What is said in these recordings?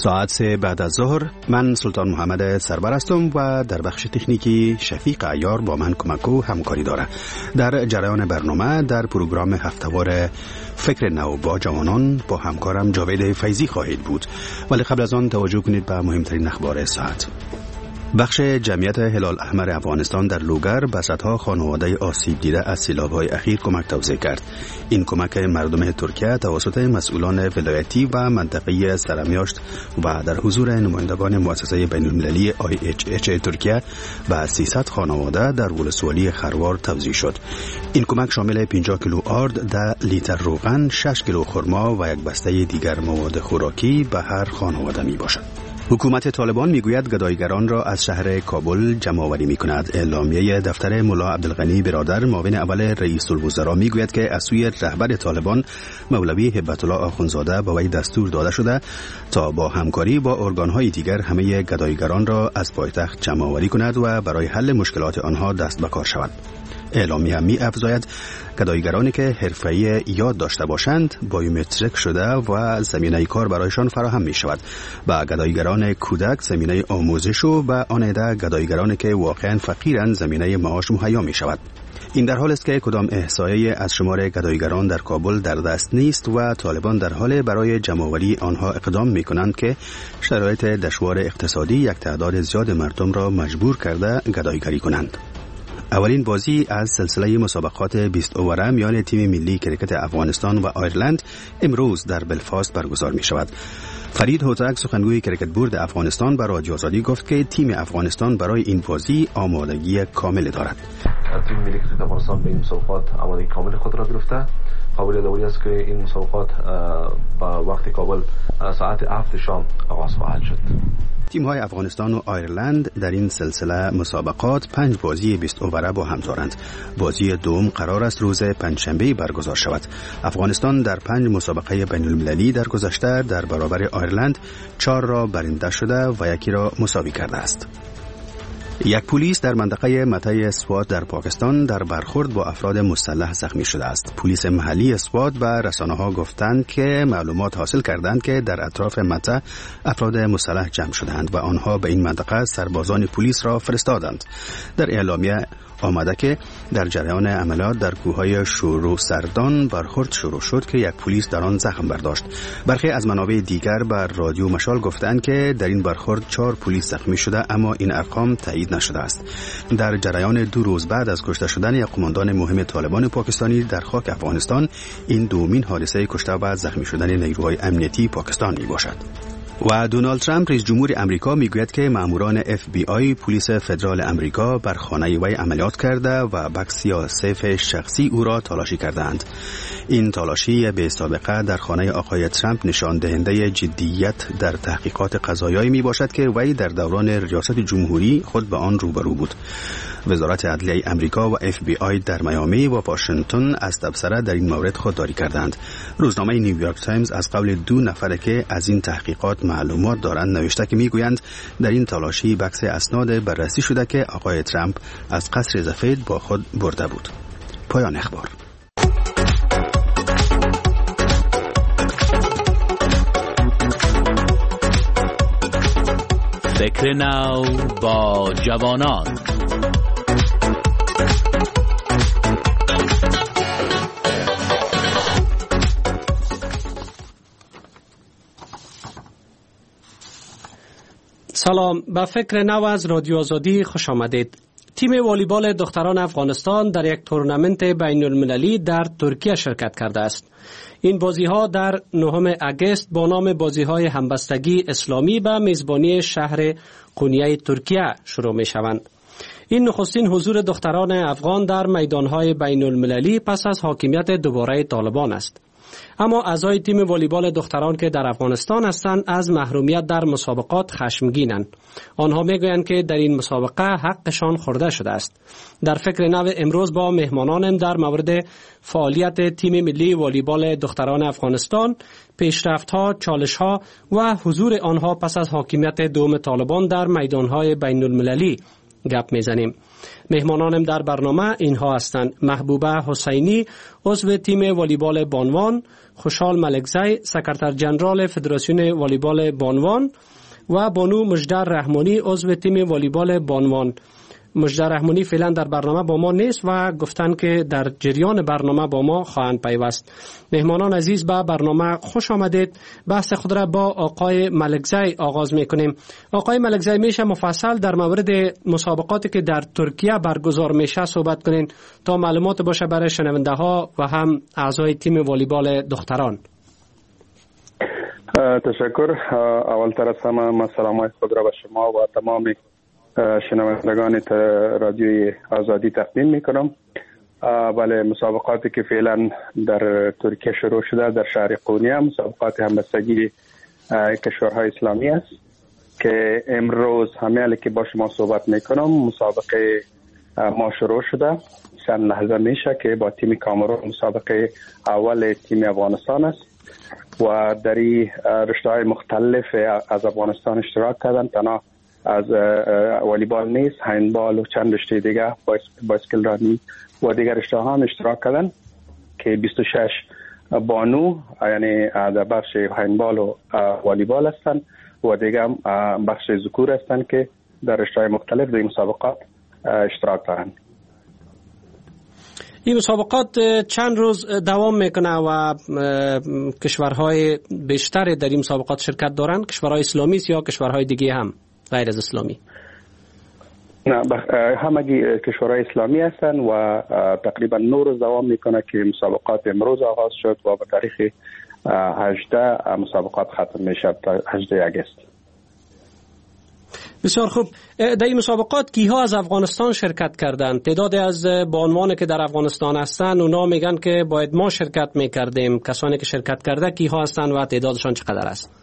ساعت 3 بعد از ظهر. من سلطان محمد سربر هستم و در بخش تکنیکی شفیق عیار با من کمک و همکاری داره. در جریان برنامه در پروگرام هفته‌وار فکر نو با جوانان با همکارم جاوید فیضی خواهید بود، ولی قبل از آن توجه کنید به مهمترین اخبار ساعت. بخش جمعیت هلال احمر افغانستان در لوگر به صدها خانواده آسیب دیده از سیلاب‌های اخیر کمک توزیع کرد. این کمک مردم ترکیه توسط مسئولان ولایتی و منطقه‌ای سرمیاشت و در حضور نمایندگان مؤسسه بین‌المللی IHH ترکیه به 300 خانواده در ولسوالی خروار توزیع شد. این کمک شامل 50 کیلو آرد، 10 لیتر روغن، 6 کیلو خرما و یک بسته دیگر مواد خوراکی به هر خانواده میباشد. حکومت طالبان میگوید گدایگران را از شهر کابل جمع‌آوری می‌کند. اعلامیه دفتر ملا عبدالغنی برادر معاون اول رئیس الوزراء میگوید که از سوی رهبر طالبان مولوی هبت الله آخوندزاده به وی دستور داده شده تا با همکاری با ارگان‌های دیگر همه گدایگران را از پایتخت جمع‌آوری کند و برای حل مشکلات آنها دست به کار شود. اعلامیه می‌افزاید گدایگرانی که حرفه‌ای یاد داشته باشند بایومتریک شده و زمینه کار برایشان فراهم می شود. با گدایگران کودک زمینه آموزش و با آن عده گدایگرانی که واقعا فقیرند زمینه معاش مهیا می شود. این در حال است که کدام احصایه از شمار گدایگران در کابل در دست نیست و طالبان در حال برای جمع‌آوری آنها اقدام می کنند که شرایط دشوار اقتصادی یک تعداد زیاد مردم را مجبور کرده گدایگری کنند. اولین بازی از سلسله مسابقات 20 اووره میان تیم ملی کرکت افغانستان و آیرلند امروز در بلفاست برگزار می شود. فرید هوتک سخنگوی کرکت بورد افغانستان به رادیو آزادی گفت که تیم افغانستان برای این بازی آمادگی کامل دارد. تیم ملی کرکت افغانستان به این مسابقات آمادگی کامل خود را گرفته. قابل یادآوری است که این مسابقات با وقت کابل ساعت 7 شام آغاز خواهد شد. تیم‌های افغانستان و آیرلند در این سلسله مسابقات 5 بازی 20 اووره با هم دارند. بازی دوم قرار است روز پنجشنبه برگزار شود. افغانستان در 5 مسابقه بین‌المللی در گذشته در برابر آیرلند 4 را برنده شده و 1 را مساوی کرده است. یک پلیس در منطقه مته سوات در پاکستان در برخورد با افراد مسلح زخمی شده است. پلیس محلی سوات به رسانه‌ها گفتند که معلومات حاصل کردند که در اطراف مته افراد مسلح جمع شدند و آنها به این منطقه سربازان پلیس را فرستادند. در اعلامیه آمده که در جریان عملیات در کوههای شورو سردان برخورد شروع شد که یک پلیس در آن زخم برداشت. برخی از منابع دیگر بر رادیو مشال گفتند که در این برخورد 4 پلیس زخمی شده، اما این ارقام تایید نشده است. در جریان 2 روز بعد از کشته شدن یک قماندان مهم طالبان پاکستانی در خاک افغانستان، این دومین حادثه کشته و زخمی شدن نیروهای امنیتی پاکستان می باشد. و دونالد ترامپ رئیس جمهور امریکا میگوید که ماموران FBI پلیس فدرال امریکا بر خانه وی عملیات کرده و بکس یا سیف شخصی او را تلاشی کردند. این تلاشی به سابقه در خانه آقای ترامپ نشان دهنده جدیت در تحقیقات قضایی می باشد که وی در دوران ریاست جمهوری خود به آن روبرو بود. وزارت عدلیه امریکا و FBI در میامی و واشنگتن از تبصره در این مورد خودداری کردند. روزنامه نیویورک تایمز از قول 2 نفر که از این تحقیقات معلومات دارند نوشته که میگویند در این تلاشی بکس اسناد بررسی شده که آقای ترامپ از قصر سفید با خود برده بود. پایان اخبار. فکر نو با جوانان. سلام، به فکر نو از رادیو آزادی خوش آمدید. تیم والیبال دختران افغانستان در یک تورنمنت بین المللی در ترکیه شرکت کرده است. این بازی‌ها در 9 اگست با نام بازی‌های همبستگی اسلامی به میزبانی شهر قونیه ترکیه شروع می‌شوند. این نخستین حضور دختران افغان در میدان‌های بین المللی پس از حاکمیت دوباره طالبان است. اما اعضای تیم والیبال دختران که در افغانستان هستند از محرومیت در مسابقات خشمگینند. آنها میگویند که در این مسابقه حقشان خورده شده است. در فکر نو امروز با مهمانانم در مورد فعالیت تیم ملی والیبال دختران افغانستان، پیشرفت‌ها، چالش‌ها و حضور آنها پس از حاکمیت دوم طالبان در میدان‌های بین‌المللی گپ میزنیم. مهمانانم در برنامه اینها هستند: محبوبه حسینی، عضو تیم والیبال بانوان، خوشحال ملکزی، سکرتر جنرال فدراسیون والیبال بانوان و بانو مجدر رحمانی، عضو تیم والیبال بانوان. مجدر رحمانی فعلا در برنامه با ما نیست و گفتن که در جریان برنامه با ما خواهند پیوست. مهمانان عزیز، به برنامه خوش آمدید. بحث خود را با آقای ملکزی آغاز میکنیم. آقای ملکزی، میشه مفصل در مورد مسابقاتی که در ترکیه برگزار میشه صحبت کنین تا معلومات باشه برای شنونده ها و هم اعضای تیم والیبال دختران؟ تشکر. اولتر از همه من سلامای خود را به شما و تمام شنوندگان رادیوی آزادی تقدیم میکنم. بله، مسابقاتی که فعلا در ترکیه شروع شده در شهر قونیه، مسابقات همبستگی کشورهای اسلامی است که امروز همه که با شما صحبت میکنم مسابقه ما شروع شده. چند لحظه میشه که با تیم کامرون مسابقه اول تیم افغانستان است و در رشته‌های مختلف از افغانستان اشتراک کردن. تنها از والیبال نیست، هندبال و چند رشته دیگه، بایسکل رانی و دیگر رشته ها هم اشتراک کردن که 26 بانو یعنی در بخش هندبال و والیبال هستن و دیگه بخش ذکور هستن که در رشته مختلف در مسابقات اشتراک دارن. این مسابقات چند روز دوام میکنه و کشورهای بیشتر در این مسابقات شرکت دارن؟ کشورهای اسلامی یا کشورهای دیگه هم غیر از اسلامی؟ نه، همگی کشورهای اسلامی هستن و تقریبا 9 روز دوام میکنه که مسابقات امروز آغاز شد و به تاریخ 18 مسابقات ختم میشه تا 18 اگست. بسیار خوب. در این مسابقات کیها از افغانستان شرکت کردند؟ تعدادی از بانوان که در افغانستان هستند اونا میگن که باید ما شرکت میکردیم. کسانی که شرکت کرده کیها هستند و تعدادشان چقدر است؟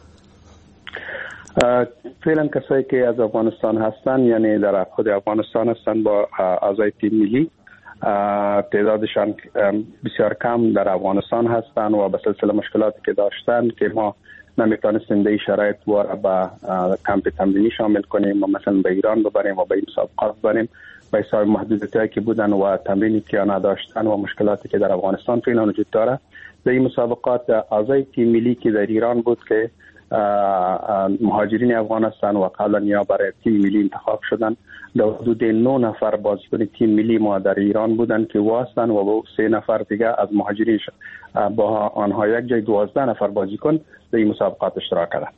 فعلا کسایی که از افغانستان هستن یعنی در خود افغانستان هستن با اعضای تیم ملی، تعدادشان بسیار کم در افغانستان هستن و به سلسله مشکلاتی که داشتن که ما نمیتونستیم در این شرایط وارا به کمپ تمرینی شامل کنیم و مثلا به ایران ببریم و به این مسابقات ببریم به حساب محدودیتایی که بودن و تمرینی که نداشتن و مشکلاتی که در افغانستان فعلا وجود داره. در این مسابقات اعضای تیم ملی که در ایران بود که مهاجرین افغان هستند و قبلا یا برای تیم ملی انتخاب شدن، در حدود 9 نفر بازیکن تیم ملی ما در ایران بودن که واسطن و با 3 نفر دیگه از مهاجرین با آنها یک جای 12 نفر بازیکن در این مسابقات اشتراک کردند.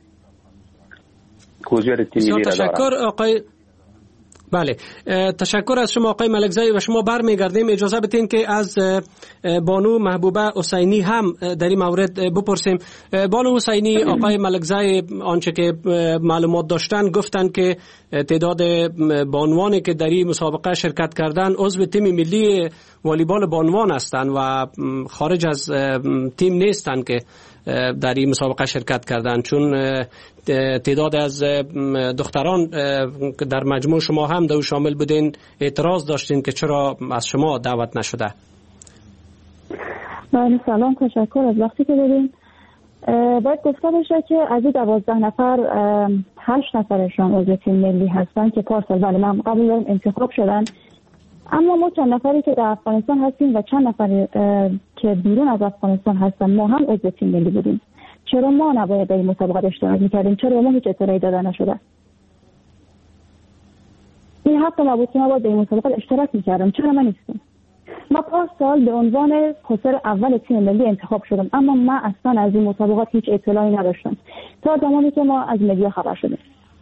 حضور تیم ملی را تشکر آقای. بله، تشکر از شما آقای ملکزی و شما برمیگردیم. اجازه بدین که از بانو محبوبه حسینی هم در این مورد بپرسیم. بانو حسینی، آقای ملکزی آنچه که معلومات داشتن گفتن که تعداد بانوانی که در این مسابقه شرکت کردن عضو تیم ملی والیبال بانوان هستند و خارج از تیم نیستند که در این مسابقه شرکت کردن، چون تعداد از دختران در مجموع شما هم در شامل بودین اعتراض داشتین که چرا از شما دعوت نشده. سلام، تشکر از وقتی که دادین. باید گفته بشه که از این 12 نفر 8 نفرشان عضو تیم ملی هستن که پارسال بله من قبل دارم انتخاب شدن، اما ما چند نفری که در افغانستان هستیم و چند نفری که بیرون از افغانستان هستن ما هم عضو تیم ملی بودیم. چرا ما نباید در این مسابقات اشتراک میکردیم؟ چرا ما هیچ اطلاعی داده نشده؟ این حق ما بود که ما باید در این مسابقات اشتراک میکردم. چرا من نیستم؟ ما پارسال به عنوان خسر اول تیم ملی انتخاب شدم، اما من اصلا از این مسابقات هیچ اطلاعی نداشتم تا زمانی که ما از مدیا خبر شدیم.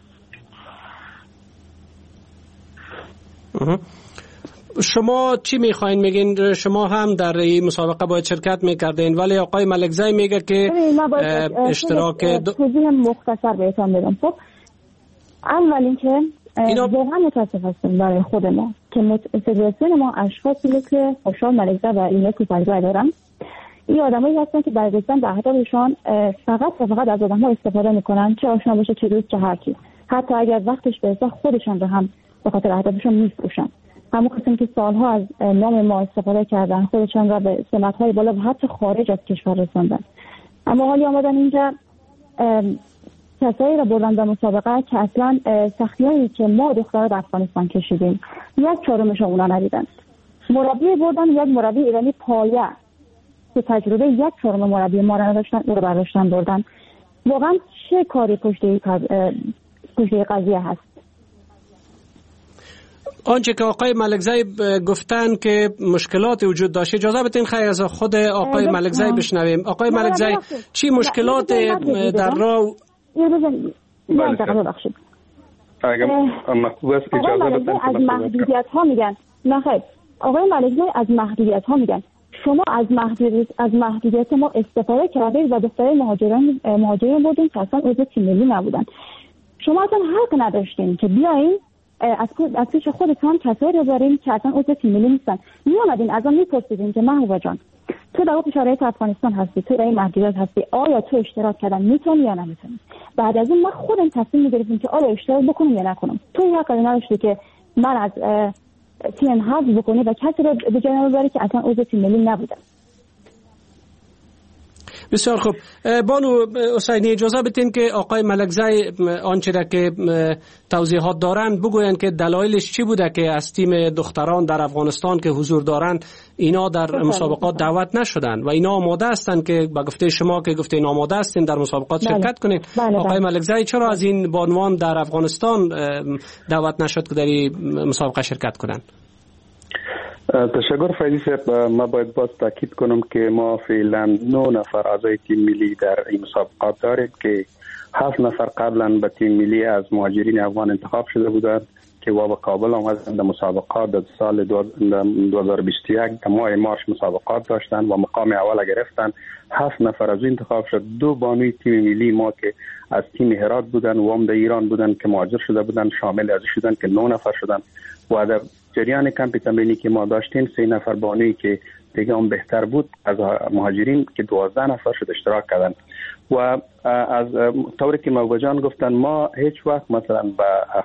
شما چی میخواین میگین؟ شما هم در این مسابقه باید شرکت میکردین، ولی آقای ملکزی میگه که اشتراک توضیح مختصر بهتون بدم. خب اول اینکه واقعا متاسف هستم برای خود ما که فدراسیون ما اشخاصی مثل خوشحال ملکزی و اینا کوپرزای دارن. این آدمایی هستن که برای گفتن به اهدافشان فقط و فقط از آدم‌ها استفاده میکنن، چه آشنا باشه چه دوست چه هر کی. حتی اگر وقتش برسه خودشان رو هم به خاطر اهدافشون میفروشن. همون کسانی که سالها از نام ما استفاده کردن خودشان را به سمت‌های بالا و حتی خارج از کشور رساندن، اما حالی آمدن اینجا کسایی را بردن به مسابقه که اصلا سختیایی که ما دخترها در افغانستان کشیدیم 1/4 اونا ندیدن. مربی بردن یک مربی ایرانی پایه که تجربه 1/4 مربی ما را نداشتن، او رو برداشتن بردن. واقعا چه کاری پشت قضیه هست؟ آنچه که آقای ملکزی گفتن که مشکلات وجود داشته، اجازه بدین خیلی از خود آقای ملکزی بشنویم. آقای ملکزی چی مشکلات در راه؟ ببخشید. اگر محبوب است اجازه بدین از محدودیت ها میگن. نه خیر، آقای ملکزی از محدودیت ها میگن. شما از محدودیت ما استفاده کردید و دخترای مهاجرین بودین که اصلا عضو تیم ملی نبودن. شما اصلا حق نداشتین که بیاین از پیش خودتان کسایی رو بارین که اصلا عضو تیم ملی نیستن. میامدین از آن میپرسیدین که محبوبه جان تو در اون شرایط افغانستان هستی، تو در این محدودیت هستی، آیا تو اشتراک کردن میتونی یا نمیتونی؟ بعد از اون ما خودم تصمیم میگرفتیم که آیا اشتراک بکنیم یا نکنم. تو حق نداشتی که من از تیم حذف بکنی و کسی رو به جای ببری که اصلا عضو تیم ملی نبوده. بسیار خوب. بانو حسینی اجازه بدین که آقای ملکزی آنچه را که توضیحات دارند بگویند که دلایلش چی بوده که از تیم دختران در افغانستان که حضور دارند اینا در مسابقات دعوت نشدن و اینا آماده هستند که با گفته شما که گفتین آماده هستین در مسابقات شرکت کنین. آقای ملکزی چرا از این بانوان در افغانستان دعوت نشد که در این مسابقه شرکت کنند؟ تشکر فیضی صاحب. ما باید باز تاکید کنم که ما فعلا 9 نفر اعضای تیم ملی در این مسابقات داریم که 7 نفر قبلا به تیم ملی از مهاجرین افغان انتخاب شده بودند که و به کابل آمدند. در مسابقات در سال 2021 در ماه مارس مسابقات داشتند و مقام اول گرفتند. 7 نفر از انتخاب شد. 2 بانوی تیم ملی ما که از تیم هرات بودند و هم در ایران بودند که مهاجر شده بودند شامل از شدند که 9 نفر شدند و در جریان کمپ تمرینی که ما داشتیم 3 نفر بانوی که دیگه هم بهتر بود از مهاجرین که 12 نفر شد اشتراک کردند. و از طوری که محبوبه جان گفتن ما هیچ وقت مثلا به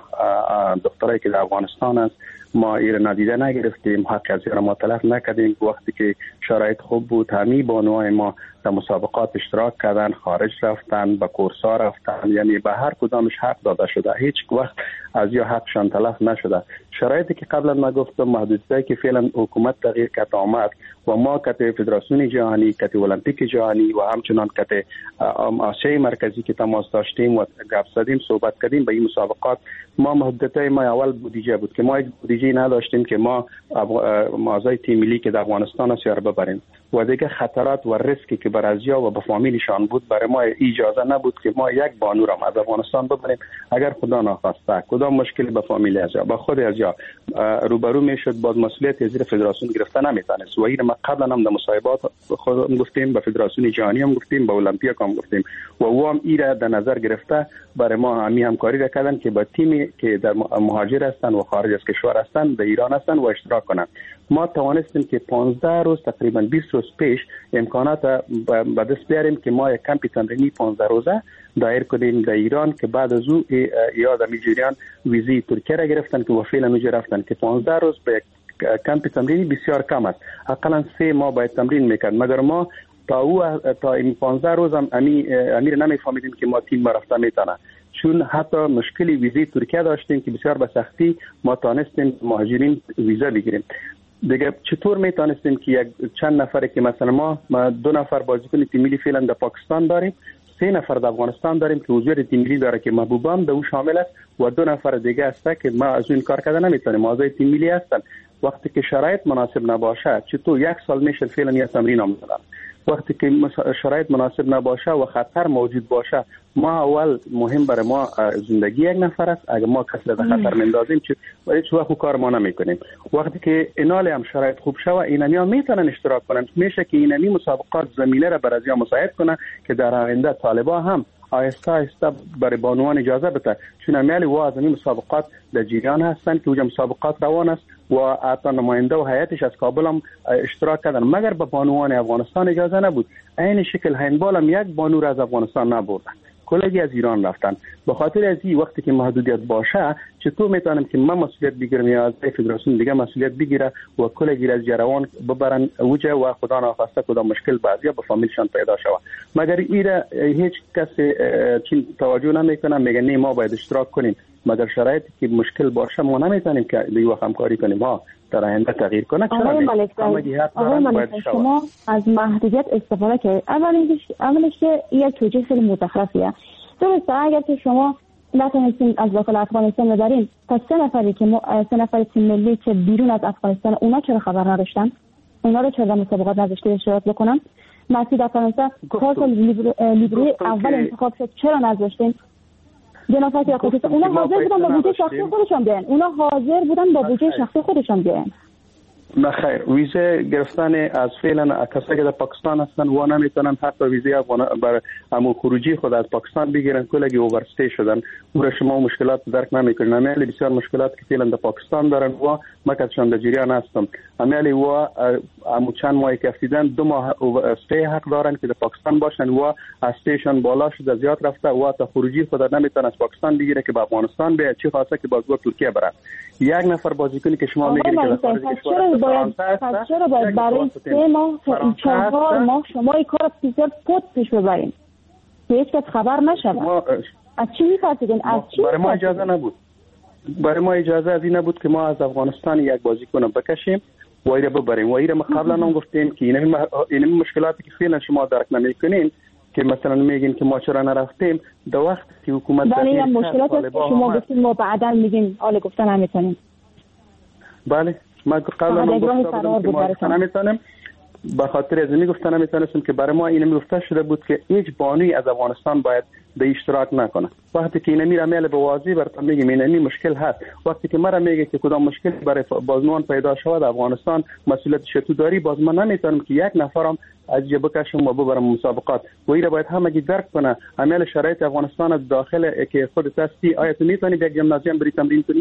دخترایی که در افغانستان است ما ایر ندیده نگرفتیم، حق از ایران ما تلف نکردیم. وقتی که شرایط خوب بود همه بانوهای ما در مسابقات اشتراک کردن، خارج رفتن، به کورسا رفتن، یعنی به هر کدامش حق داده شده، هیچ وقت از یا حقشان تلف نشده. شرایطی که قبلا ما گفتم محدودیتی که فعلا حکومت تغییر کرد آمد و ما کت فدراسیون جهانی، کت المپیک جهانی و همچنان کت آسیای مرکزی که تماس داشتیم و گپ زدیم صحبت کردیم به این مسابقات. ما محدودیتی ما اول بودجه بود که ما یک بودجه نداشتیم که ما اعضای تیم ملی که در افغانستان است رو ببریم و دیگه خطرات و ریسکی که بر ازیا و به فامیلشان بود برای ما اجازه نبود که ما یک بانو را از افغانستان ببریم. اگر خدا ناخواسته کدام مشکلی به فامیل ازیا به خود ازیا روبرو میشد باز مسئولیت از فدراسیون گرفتن نمیتونست. و این ما قبلا هم در مصاحبات خودم گفتیم، به فدراسیون جهانی هم گفتیم، به المپیک هم گفتیم و او هم این را در نظر گرفته برای ما همکاری را کردن که با تیمی که در مهاجر هستند و خارج از کشور هستند در ایران هستند و اشتراک کنند. ما توانستیم که 15 روز تقریبا 20 روز پیش امکانات به دست بیاریم که ما یک کمپ تمرینی 15 روزه دایر کنیم در ایران که بعد از او یاد میجوریان ویزی ترکیه را گرفتن که فعلا اونجا رفتن که 15 روز به کمپ تمرینی بسیار کم است. حداقل 3 ماه باید تمرین میکرد، مگر ما تا این 15 روز هم امیر نمیفهمیدیم که ما تیم رفته میتونه، چون حتی مشکلی ویزی ترکیه داشتیم که بسیار به سختی ما تانستیم مهاجرین ویزا بگیریم. دیگه چطور میتونستیم که یک چند نفر که مثلا ما 2 نفر بازیکن تیم ملی فعلا در پاکستان داریم، 3 نفر در افغانستان داریم که حضور تیم ملی داره که محبوبم در اون شامل است و 2 نفر دیگه است که ما از این کار کردن نمیتونیم، اعضای تیم ملی هستن. وقتی که شرایط مناسب نباشه چطور 1 سال میشه فعلا یه تمرین هم دادن. وقتی که شرایط مناسب نباشه و خطر موجود باشه ما اول مهم برای ما زندگی یک نفر است. اگر ما کسی را خطر مندازیم هیچ وقت کار ما نمیکنیم. وقتی که ایناله هم شرایط خوب شوه اینمی ها میتونن اشتراک کنن، میشه که اینمی مسابقات زمینه را برای ازیا مساعد کنه که در آینده طالبا هم آهسته آهسته برای بانوان اجازه بده، چون امیالی و از این مسابقات در جریان هستند که اونجا مسابقات روان است و حتی نماینده و هیئتش از کابل هم اشتراک کردن، مگر به بانوان افغانستان اجازه نبود. این شکل هندبال هم یک بانو را از افغانستان نبردن. کلی از ایران رفتن. به خاطر از این وقتی که محدودیت باشه چطور میتونم که من مسئولیت بگیرم یا از فدراسیون دیگه مسئولیت بگیره و کلی از جریان ببرن اوجه و خدا ناخواسته کدام مشکل بعضیا به فامیلشان پیدا شود. مگر ایره هیچ کس چین توجه نمیکنه، میگه نه ما باید اشتراک کنیم. مگر شرایطی که مشکل باشه ما نمیتونیم که دیگه همکاری کنیم ها در آینده تغییر کنه. آقای ملک شما از محدودیت استفاده کردید. اولش که یک توجیه خیلی مزخرفیه. درسته اگر که شما نتونستین از داخل افغانستان ببرین، پس سه نفر تیم ملی که بیرون از افغانستان اونا چرا خبر نداشتن؟ اونا رو چرا در مسابقات نذاشتید اشتراک بکنن؟ مسعود افغانستان کارت لیبری اول انتخاب شد چرا نذاشتین؟ جنافتی افغانستان اونا حاضر بودن با بودجه شخصی خودشون بیان. نه خیر، ویزه گرفتن از فعلا کسایی که در پاکستان هستن و نمیتونن حتی ویزه بر امو خروجی خود از پاکستان بگیرن، کلگی اوورستی شدن. اون شما مشکلات درک نمیکنن. امیالی بسیار مشکلات که فعلا در پاکستان دارن و ما کسشان در جریان هستم. امیالی و امو چند ماهی که افتیدن 2 ماه اوورستی حق دارن که در پاکستان باشن و استیشن بالا شده زیاد رفته و تا خروجی خود نمیتونن از پاکستان بگیره که به افغانستان بیاد، چی خاصه که باز ترکیه برن. یک نفر بازیکنی که شما میگید که چرا باید برای 3 ماه 4 ماه شما این کار بسیار پود پیش ببرین که هیچ کس خبر نشود؟ از چی می‌فرستیدین؟ برای ما اجازه از این نبود که ما از افغانستان یک بازیکن بکشیم و ایره ببریم. و ایره ما قبلا هم گفتیم که این مشکلاتی که فعلا شما درک نمی‌کنین که مثلا میگین که ما چرا نرفتیم در وقت که حکومت بله مشکلات است که شما گفتین ما بعدا میگین حالا گفتن نمیتونیم. بله ما قبلا گفتم که ما نمیتونیم، به خاطر از این گفتن نمیتونستم که برای ما این میگفته شده بود که هیچ بانوی از افغانستان باید به اشتراک نکنه. وقتی که این میره میل به واضح براتون میگم این مشکل هست. وقتی که مرا میگه که کدام مشکل برای بازمان پیدا شود افغانستان مسئولیت شتو داری، باز من نمیتونم که یک نفرم از جبه کشم و ببرم مسابقات. و ایره باید همگی درک کنه عمل شرایط افغانستان از داخل که خودت هستی. آیا تو میتونی یک گیمنازیوم بری تمرین کنی؟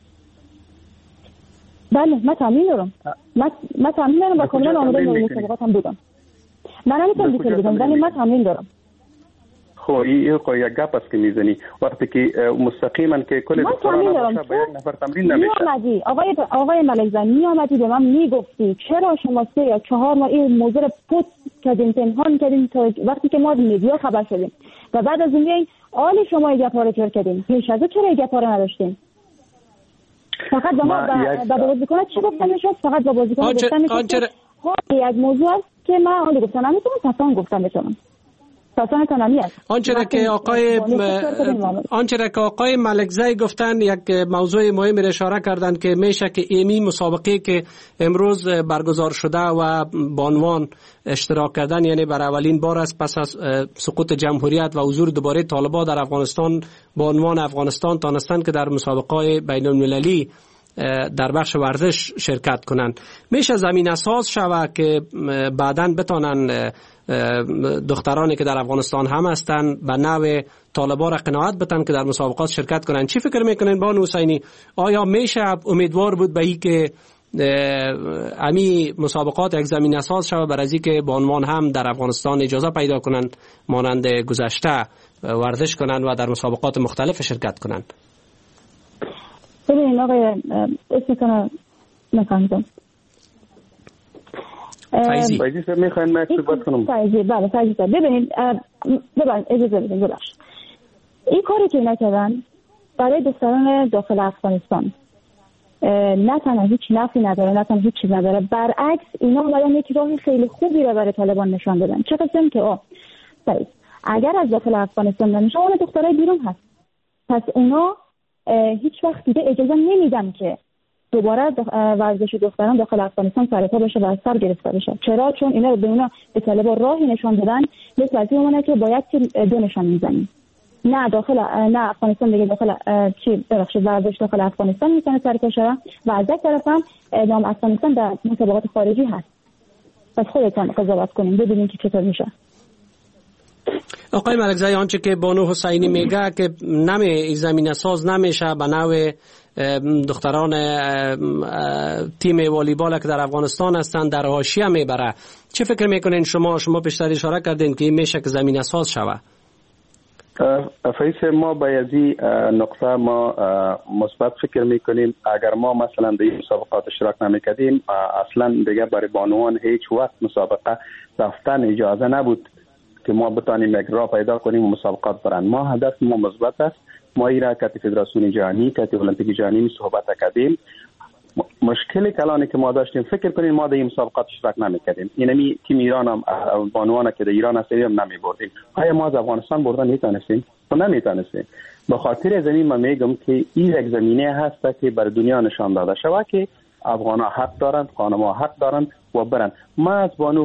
بله من تمرین دارم. من تمرین دارم و کاملا آماده مسابقات هم بودم. من نمیتونم دیگه بگم ولی من تمرین دارم. خب این یک گپ است که میزنی وقتی که مستقیما که کل دکتران باشه با یک نفر تمرین نمیشه. آقای ملکزی میامدی به من میگفتی چرا شما 3 یا 4 ماه این موضوع پوت کردین پنهان کردین تا وقتی که ما میدیا خبر شدیم و بعد از اون آل شما ایجا پاره کردین. پیش از چرا ایجا پاره نداشتین؟ فقط با ما با بازیکن چی گفتن میشد؟ فقط با بازیکن گفتن میشد. یک موضوع است که من حالا گفتم نمیتونم تفاهم گفتم بتونم. آنچه که آقای ملکزی گفتن یک موضوع مهم را اشاره کردند که میشه که ایمی مسابقه که امروز برگزار شده و بانوان اشتراک کردن، یعنی برای اولین بار است پس از سقوط جمهوریت و حضور دوباره طالبان در افغانستان، بانوان افغانستان تانستند که در مسابقه بین المللی در بخش ورزش شرکت کنند. میشه زمین اساس شود که بعداً بتانن دخترانی که در افغانستان هم هستند به نوع طالبان را قناعت بدن که در مسابقات شرکت کنند. چی فکر میکنین بانو حسینی؟ آیا میشه امیدوار بود به این که امی مسابقات یک زمین اساس شود برای اینکه بانوان هم در افغانستان اجازه پیدا کنند مانند گذشته ورزش کنند و در مسابقات مختلف شرکت کنند؟ ببینید آقای اسمتون نفهمیدم. فایزی میخواین من صحبت کنم؟ فایزی بله فایزی ببینید اجازه بدید ببخش. این کاری که نکردن برای دختران داخل افغانستان نه تنها هیچ نفعی نداره، نه تنها هیچ چیز نداره، برعکس اینا اومدن یک راه خیلی خوبی رو برای طالبان نشان دادن. چه قسم که اگر از داخل افغانستان نمیشه اون دخترای بیرون هست، پس اونا هیچ وقت دیگه اجازه نمیدن که دوباره ورزش دختران داخل افغانستان سرپا بشه و از سر گرفته بشه. چرا؟ چون اینا به اونا به طالبان راهی نشان دادن مثل از اونه که باید دو نشان میزنیم، نه افغانستان دیگه داخل ورزش داخل افغانستان میتونه سرپا شه و از یک طرف هم نام افغانستان در مسابقات خارجی هست. پس خودتون قضاوت کنین ببینین که چطور میشه. آقای ملکزی آنچه که بانو حسینی میگه که زمین ساز نمیشه به نوع دختران تیم والیبال که در افغانستان هستند در حاشیه میبره. چه فکر میکنین شما پیشتر اشاره کردین که این میشه که زمین ساز شوه؟ فیس ما بایزی نقطه ما مثبت فکر میکنیم. اگر ما مثلا در این مسابقات اشتراک نمیکردیم اصلا دیگه برای بانوان هیچ وقت مسابقه رفتن اجازه نبود که ما بتانیم یک راه پیدا کنیم و مسابقات برن. ما هدف ما مثبت است. ما ایرا که فدراسیون جهانی که المپیک جهانی صحبت کردیم، مشکلی کلانی که ما داشتیم فکر کنیم ما در این مسابقات اشتراک نمیکردیم. اینمی تیم ایران هم بانوان که در ایران هستیم نمیبردیم. آیا ما از افغانستان بردن میتونستیم؟ نمیتونستیم. به خاطر زمین من میگم که این یک زمینه هست که بر دنیا نشان داده شود که افغان‌ها حق دارند، خانم‌ها حق دارند و برند. ما از بانو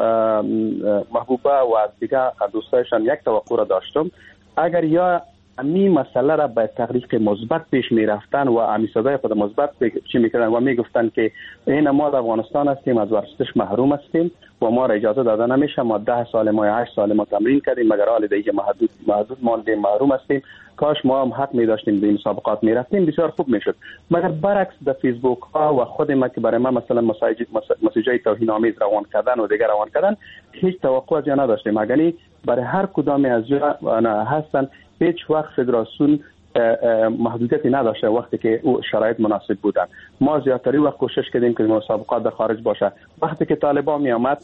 محبوبه و از دیگر دوستایشان یک توقع را داشتم، اگر یا امی مسئله را به تحریک مثبت پیش می رفتن و امی صدای خود مثبت چی میکردن و میگفتن که این ما در افغانستان هستیم از ورزش محروم هستیم و ما را اجازه داده نمیشه، ما 10 سال ما 8 سال ما تمرین کردیم مگر حال دیگه محدود ماندیم، محروم هستیم، کاش ما هم حق می داشتیم به مسابقات می رفتیم، بسیار خوب میشد. مگر برعکس در فیسبوک ها و خود ما که برای ما مثلا مسیجای توهین آمیز روان کردن و دیگر روان کردن هیچ توقع از جا نداشتیم. مگر برای هر کدام از جا هستن هیچ وقت فدراسیون محدودیتی نداشته وقتی که او شرایط مناسب بودن. ما زیادتری وقت کوشش کردیم که مسابقات در خارج باشه. وقتی که طالبان می آمد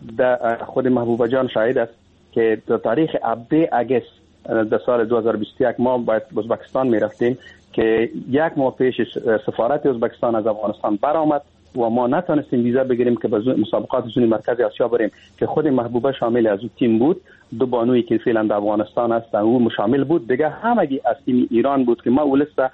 خود محبوبه جان شاهد است که در تاریخ 17 اگست در سال 2021 ما باید ازبکستان می رفتیم که یک ماه پیش سفارت ازبکستان از افغانستان برآمد و ما نتونستیم ویزا بگیریم که به مسابقات زون مرکز آسیا بریم که خود محبوبه شامل از اون تیم بود. 2 بانویی که فعلا در افغانستان هستن او شامل بود، دیگه همگی از تیم ایران بود که ما اولسته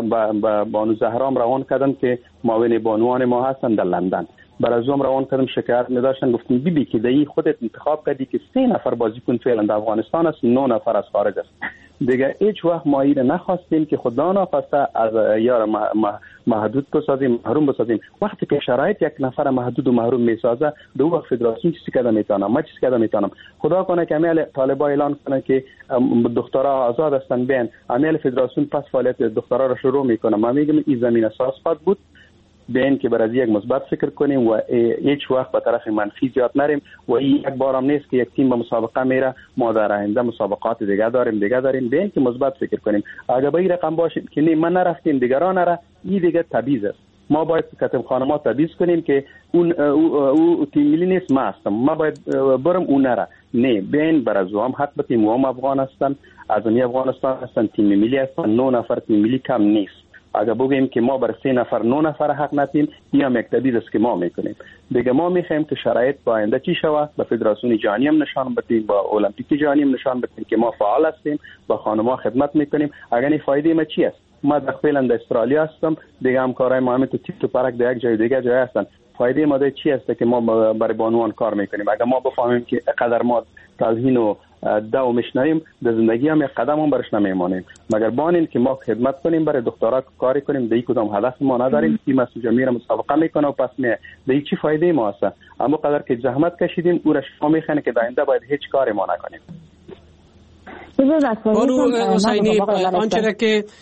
با بانو زهرام روان کردم که معاون بانوان ما هستن در لندن. برای زوم روان کردم، شکایت می داشتن، گفتم بیبی که دایی خودت انتخاب کردی که 3 نفر بازیکن فعلا در افغانستان است، 9 نفر از خارج است. دیگه هیچ وقت ما ایره نخواستیم که خدا ناخواسته از یار محدود بسازیم، محروم بسازیم. وقتی که شرایط یک نفر محدود و محروم میسازه، دو وقت فدراسیون چیزی کده میتونم، ما چیزی کده میتونم. خدا کنه که امیل طالبا اعلان کنه که دخترها آزاد هستن بین، امیل فدراسیون پس فعالیت دخترها را شروع میکنه. ما میگم این زمین اساس خواهد بود بین که برای یک مثبت فکر کنیم و هیچ وقت به طرف منفی زیاد نریم و این یک بارم نیست که یک تیم به مسابقه میره ما در آینده مسابقات دیگه داریم بین که مثبت فکر کنیم. اگر به این رقم باشیم که نه من نرفتیم دیگران نره، این دیگه تبعیض است. ما باید کتب خانما تبعیض کنیم که اون تیم ملی نیست ما هستم، ما باید برم اون نره. نه، بین بر از هم حق بتیم و هم افغان هستن، ازمی افغانستان هستن، تیم ملی هستن، 9 نفر تیم ملی کم نیست. اگر بگیم که ما بر 3 نفر 9 نفر حق ندیم، این هم یک تبعیض است که ما میکنیم. دیگه ما میخوایم که شرایط با آینده چی شود، به فدراسیون جهانی هم نشان بدیم، با المپیک جهانی هم نشان بدیم که ما فعال هستیم، با خانم‌ها خدمت میکنیم. اگر این فایده ما چی است؟ ما در فعلا در استرالیا هستم، دیگه همکارای ما هم تو تیپ تو پارک در یک جای دیگه هستن. فایده ما چی است که ما برای بانوان کار میکنیم؟ اگر ما بفهمیم که قدر ما توهین و دو میشنیم، در زندگی هم یک قدم هم برش نمیمانیم. مگر بانیم که ما خدمت کنیم، برای دخترها کاری کنیم، دیگه کدام هدف ما نداریم. تیم مسئول میره مسابقه میکنه و پس میه، دیگه چی فایده ما هست؟ اما قدر که زحمت کشیدیم او را شما میخنه که در آینده باید هیچ کاری ما نکنیم. بانو حسینی، آنچه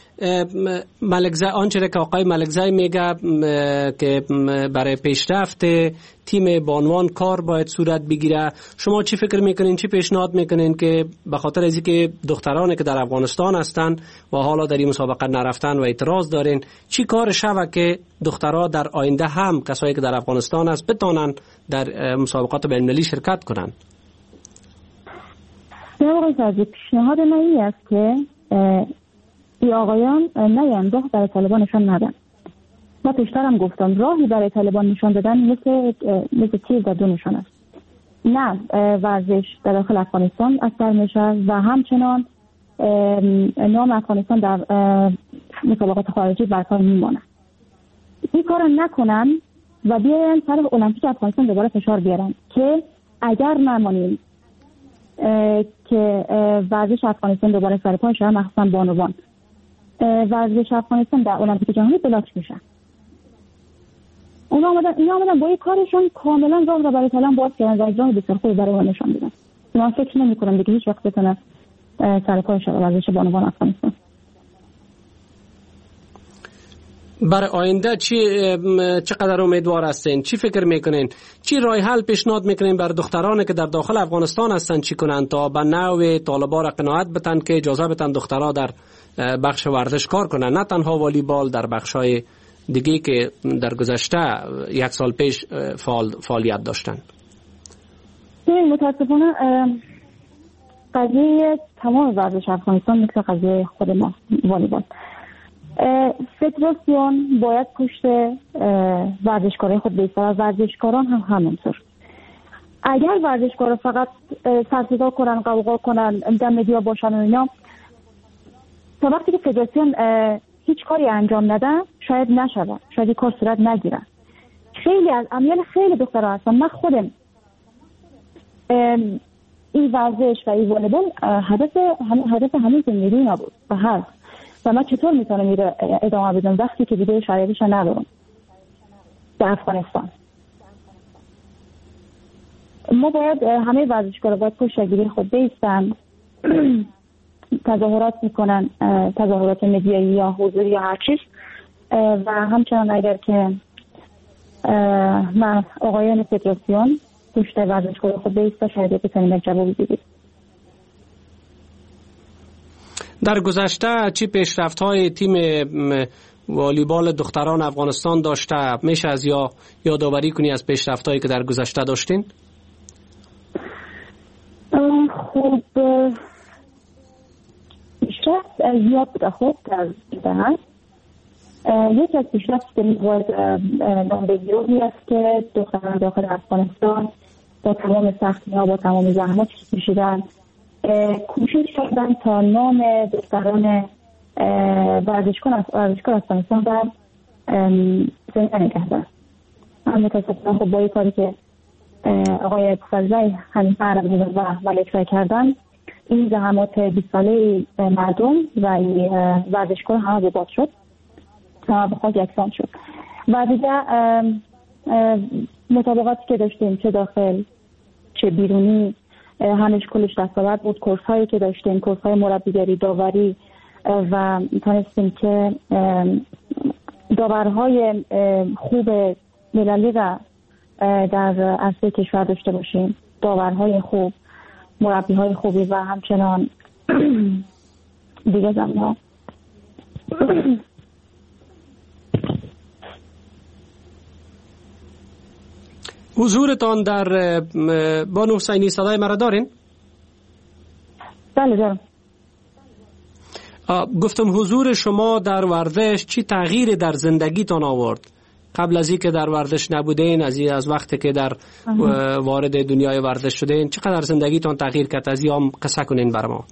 که آقای ملکزی میگه که برای پیشرفت تیم بانوان کار باید صورت بگیره، شما چی فکر میکنین، چی پیشنهاد میکنین که به خاطر از اینکه دخترانی که در افغانستان هستن و حالا در این مسابقه نرفتن و اعتراض دارین، چی کار شوه که دخترها در آینده هم کسایی که در افغانستان هست بتونن در مسابقات بین‌المللی شرکت کنن؟ آقای پیشنهاد من این است که ای آقایان نیان راه برای طالبان نشان ندن. ما پیشترم گفتم راهی برای طالبان نشان دادن مثل تیر در 2 نشان است. نه ورزش در داخل افغانستان اثر میشه و همچنان نام افغانستان در مسابقات خارجی برقرار میمانه. این کار نکنن و بیاین سر المپیک افغانستان دوباره فشار بیارن که اگر نمانیم که ورزش افغانستان دوباره سر پای شده، مخصوصا بانوان، ورزش افغانستان در المپیک جهانی بلاک میشه. اونا آمدن با این کارشون کاملا راه را برای طالبان باز کردن و اجرای بسیار خوبی برای ما نشان دادن. من فکر نمی‌کنم دیگه هیچ وقت بتونه سر پای شده ورزش بانوان افغانستان. برای آینده چقدر امیدوار هستین؟ چی فکر میکنین؟ چی راه حل پیشنهاد میکنین بر دخترانی که در داخل افغانستان هستن چی کنن تا به نوع طالبان را قناعت بدن که اجازه بدن دخترها در بخش ورزش کار کنن، نه تنها والیبال، در بخش‌های دیگه که در گذشته 1 سال پیش فعالیت داشتن؟ متاسفانه قضیه تمام ورزش افغانستان مثل قضیه خود ما والیبال، فدراسیون باید پشت ورزشکارای خود بیسته و ورزشکاران هم همینطور. اگر ورزشکارا فقط سرصدا کنن، قوقا کنن، در مدیا باشن و اینا، تا وقتی که فدراسیون هیچ کاری انجام نده شاید نشود، شاید کار صورت نگیره. خیلی از امیال خیلی دخترها هستن، من خودم این ورزش و این والیبال هدف همین زندگی نبود و هست و من چطور میتونم میره ادامه بدم وقتی که دیگه شرایطش ندارم در افغانستان. ما باید همه ورزشکارا باید پشتگیری خود بیستن، تظاهرات میکنن، تظاهرات مدیایی یا حضوری یا هر چیز، و همچنان اگر که من آقایان فدراسیون پشت ورزشکارا خود بیسته شاید بتونیم یک جوابی بدیم. در گذشته چی پیشرفت‌های تیم والیبال دختران افغانستان داشته؟ میشه از یادآوری کنی از پیشرفت‌هایی که در گذشته داشتین؟ خب پیشرفت زیاد بوده. خب در هست یکی از پیشرفت که باید نام بگیرم است که دختران داخل افغانستان با تمام سختی‌ها، با تمام زحماتی که کشیدن، کوشش کردن تا نام دختران ورزشکار افغانستان را زنده نگه دارن. هم متاسفانه خب با این کاری که آقای فضلای حنیفه عربی و ملک کردن، این زحمات 20 ساله مردم و این ورزشکار همه به باد شد، همه به خاک یکسان شد. و دیگه مطابقاتی که داشتیم چه داخل چه بیرونی همش کلش دستاورد بود. کورس هایی که داشتیم، کورس های مربیگری، داوری، و تونستیم که داورهای خوب مللی را در عرصه کشور داشته باشیم، داورهای خوب، مربیهای خوبی و همچنان دیگه زمینه‌ها. حضورتان در بانو حسینی صدای مرا دارین؟ بله دارم. گفتم حضور شما در ورزش چی تغییری در زندگیتان آورد؟ قبل از اینکه در ورزش نبودین، از وقتی که در وارد دنیای ورزش شدین، چقدر زندگیتان تغییر کرد؟ از این قصه کنین بر ما.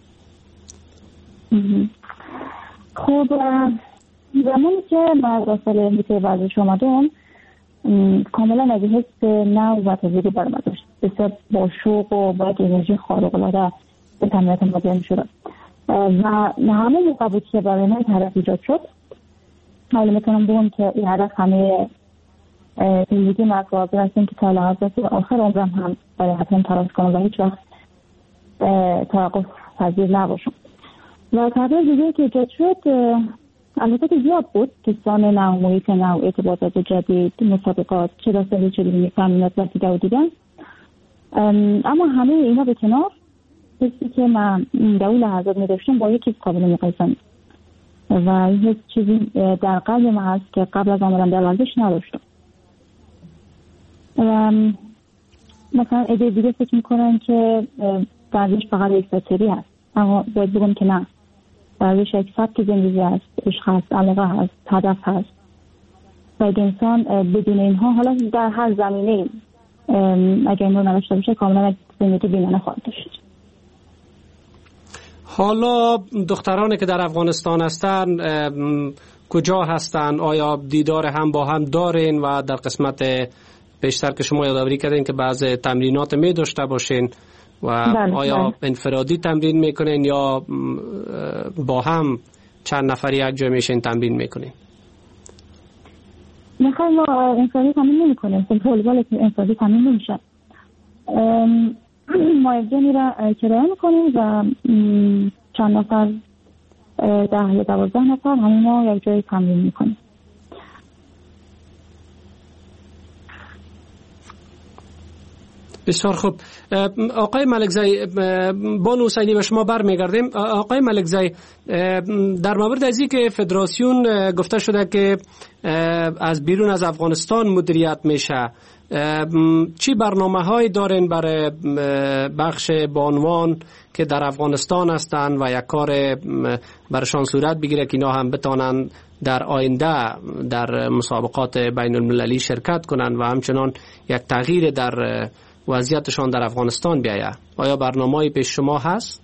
خب زمانی که من داخل میته ورزش اومدم کاملا از حس نو و تازگی بر من داشت. بسیار با شوق و با انرژی خارق‌العاده به تمرینات مواجه می‌شدم و همه موقع بود که برای من هدف ایجاد شد. حالا میتونم بگم که این هدف همه زندگی من قابل هستیم که تا لحظات آخر عمرم هم برای حتما تلاش کنم و هیچ وقت توقف پذیر نباشم. و تغییر دیگه که ایجاد شد البته که زیاد بود، دوستان نو، محیط نو، ارتباطات جدید، مسابقات، چه داستانی چه بیرونی، تمرینات و دیگه و دیگه. اما همه اینا به کنار، حسی که من در اون لحظات می‌داشتم با یکی قابل مقایسه نیست و این چیزی در قلب من هست که قبل از آمدن در ورزش نداشتم. مثلا ایده دیگه فکر میکنن که ورزش فقط یک ساتری هست، اما باید بگم که نه، ورزش یک سبک زندگی هست، عشق هست، علاقه هست، هدف هست و اگه انسان بدون اینها، حالا در هر زمینه اگه این رو نداشته باشه، کاملا زندگی بی‌معنی خواهد داشت. حالا دخترانی که در افغانستان هستن کجا هستن؟ آیا دیدار هم با هم دارین؟ و در قسمت پیشتر که شما یادآوری کردین که بعض تمرینات می داشته باشین و آیا انفرادی تمرین میکنین یا با هم چند نفری یک جا میشین تمرین میکنین؟ نخواهی ما انفرادی تمرین نمی کنیم، والیبال انفرادی تمرین نمیشه. ما یک جا میره کرایه میکنیم و چند نفر 10 یا 12 نفر همین ما یک جای تمرین میکنیم. بسیار خوب. آقای ملکزی، بانو حسینی به شما برمیگردیم. آقای ملکزی، در مورد از این که فدراسیون گفته شده که از بیرون از افغانستان مدیریت میشه، چی برنامه های دارین برای بخش بانوان که در افغانستان هستند و یک کار برشان صورت بگیره که اینا هم بتانند در آینده در مسابقات بین المللی شرکت کنند و همچنان یک تغییر در وضعیتشان در افغانستان بیاید؟ آیا برنامه‌ای پیش شما هست؟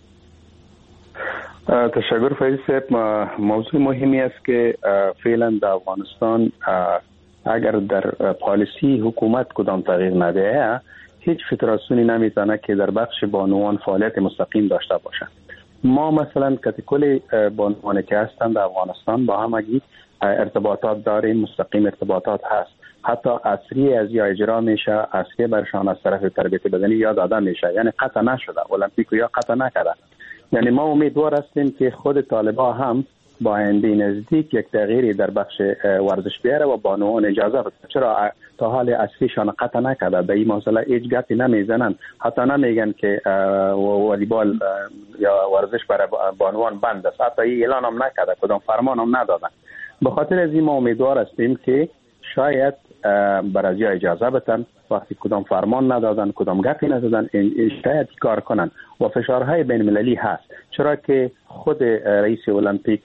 تشکر فیض صاحب. موضوع مهمی است که فعلا در افغانستان اگر در پالیسی حکومت کدام تغییر نده، هیچ فدراسیونی نمیتونه که در بخش بانوان فعالیت مستقیم داشته باشه. ما مثلا کل بانوانی که هستند در افغانستان با همگی ارتباطات داریم، مستقیم ارتباطات هست. حتی اصلی از یا اجرا میشه، اصلی برشان از طرف تربیت بدنی یا داده میشه، یعنی قطع نشده، المپیک یا قطع نکرده. یعنی ما امیدوار هستیم که خود طالبا هم با آینده نزدیک یک تغییری در بخش ورزش بیاره و بانوان اجازه بده. چرا تا حال اصلیشان قطع نکرده، به این مسئله هیچ گپی نمیزنن، حتی نمیگن که والیبال یا ورزش برای بانوان بند است، حتی این اعلان هم نکرده، کدام فرمان هم ندادن. به خاطر از این ما امیدوار هستیم که شاید برای اجازه بدن، وقتی کدام فرمان ندادن، کدام گپی ندادن، شاید کار کنن. و فشارهای بین المللی هست، چرا که خود رئیس المپیک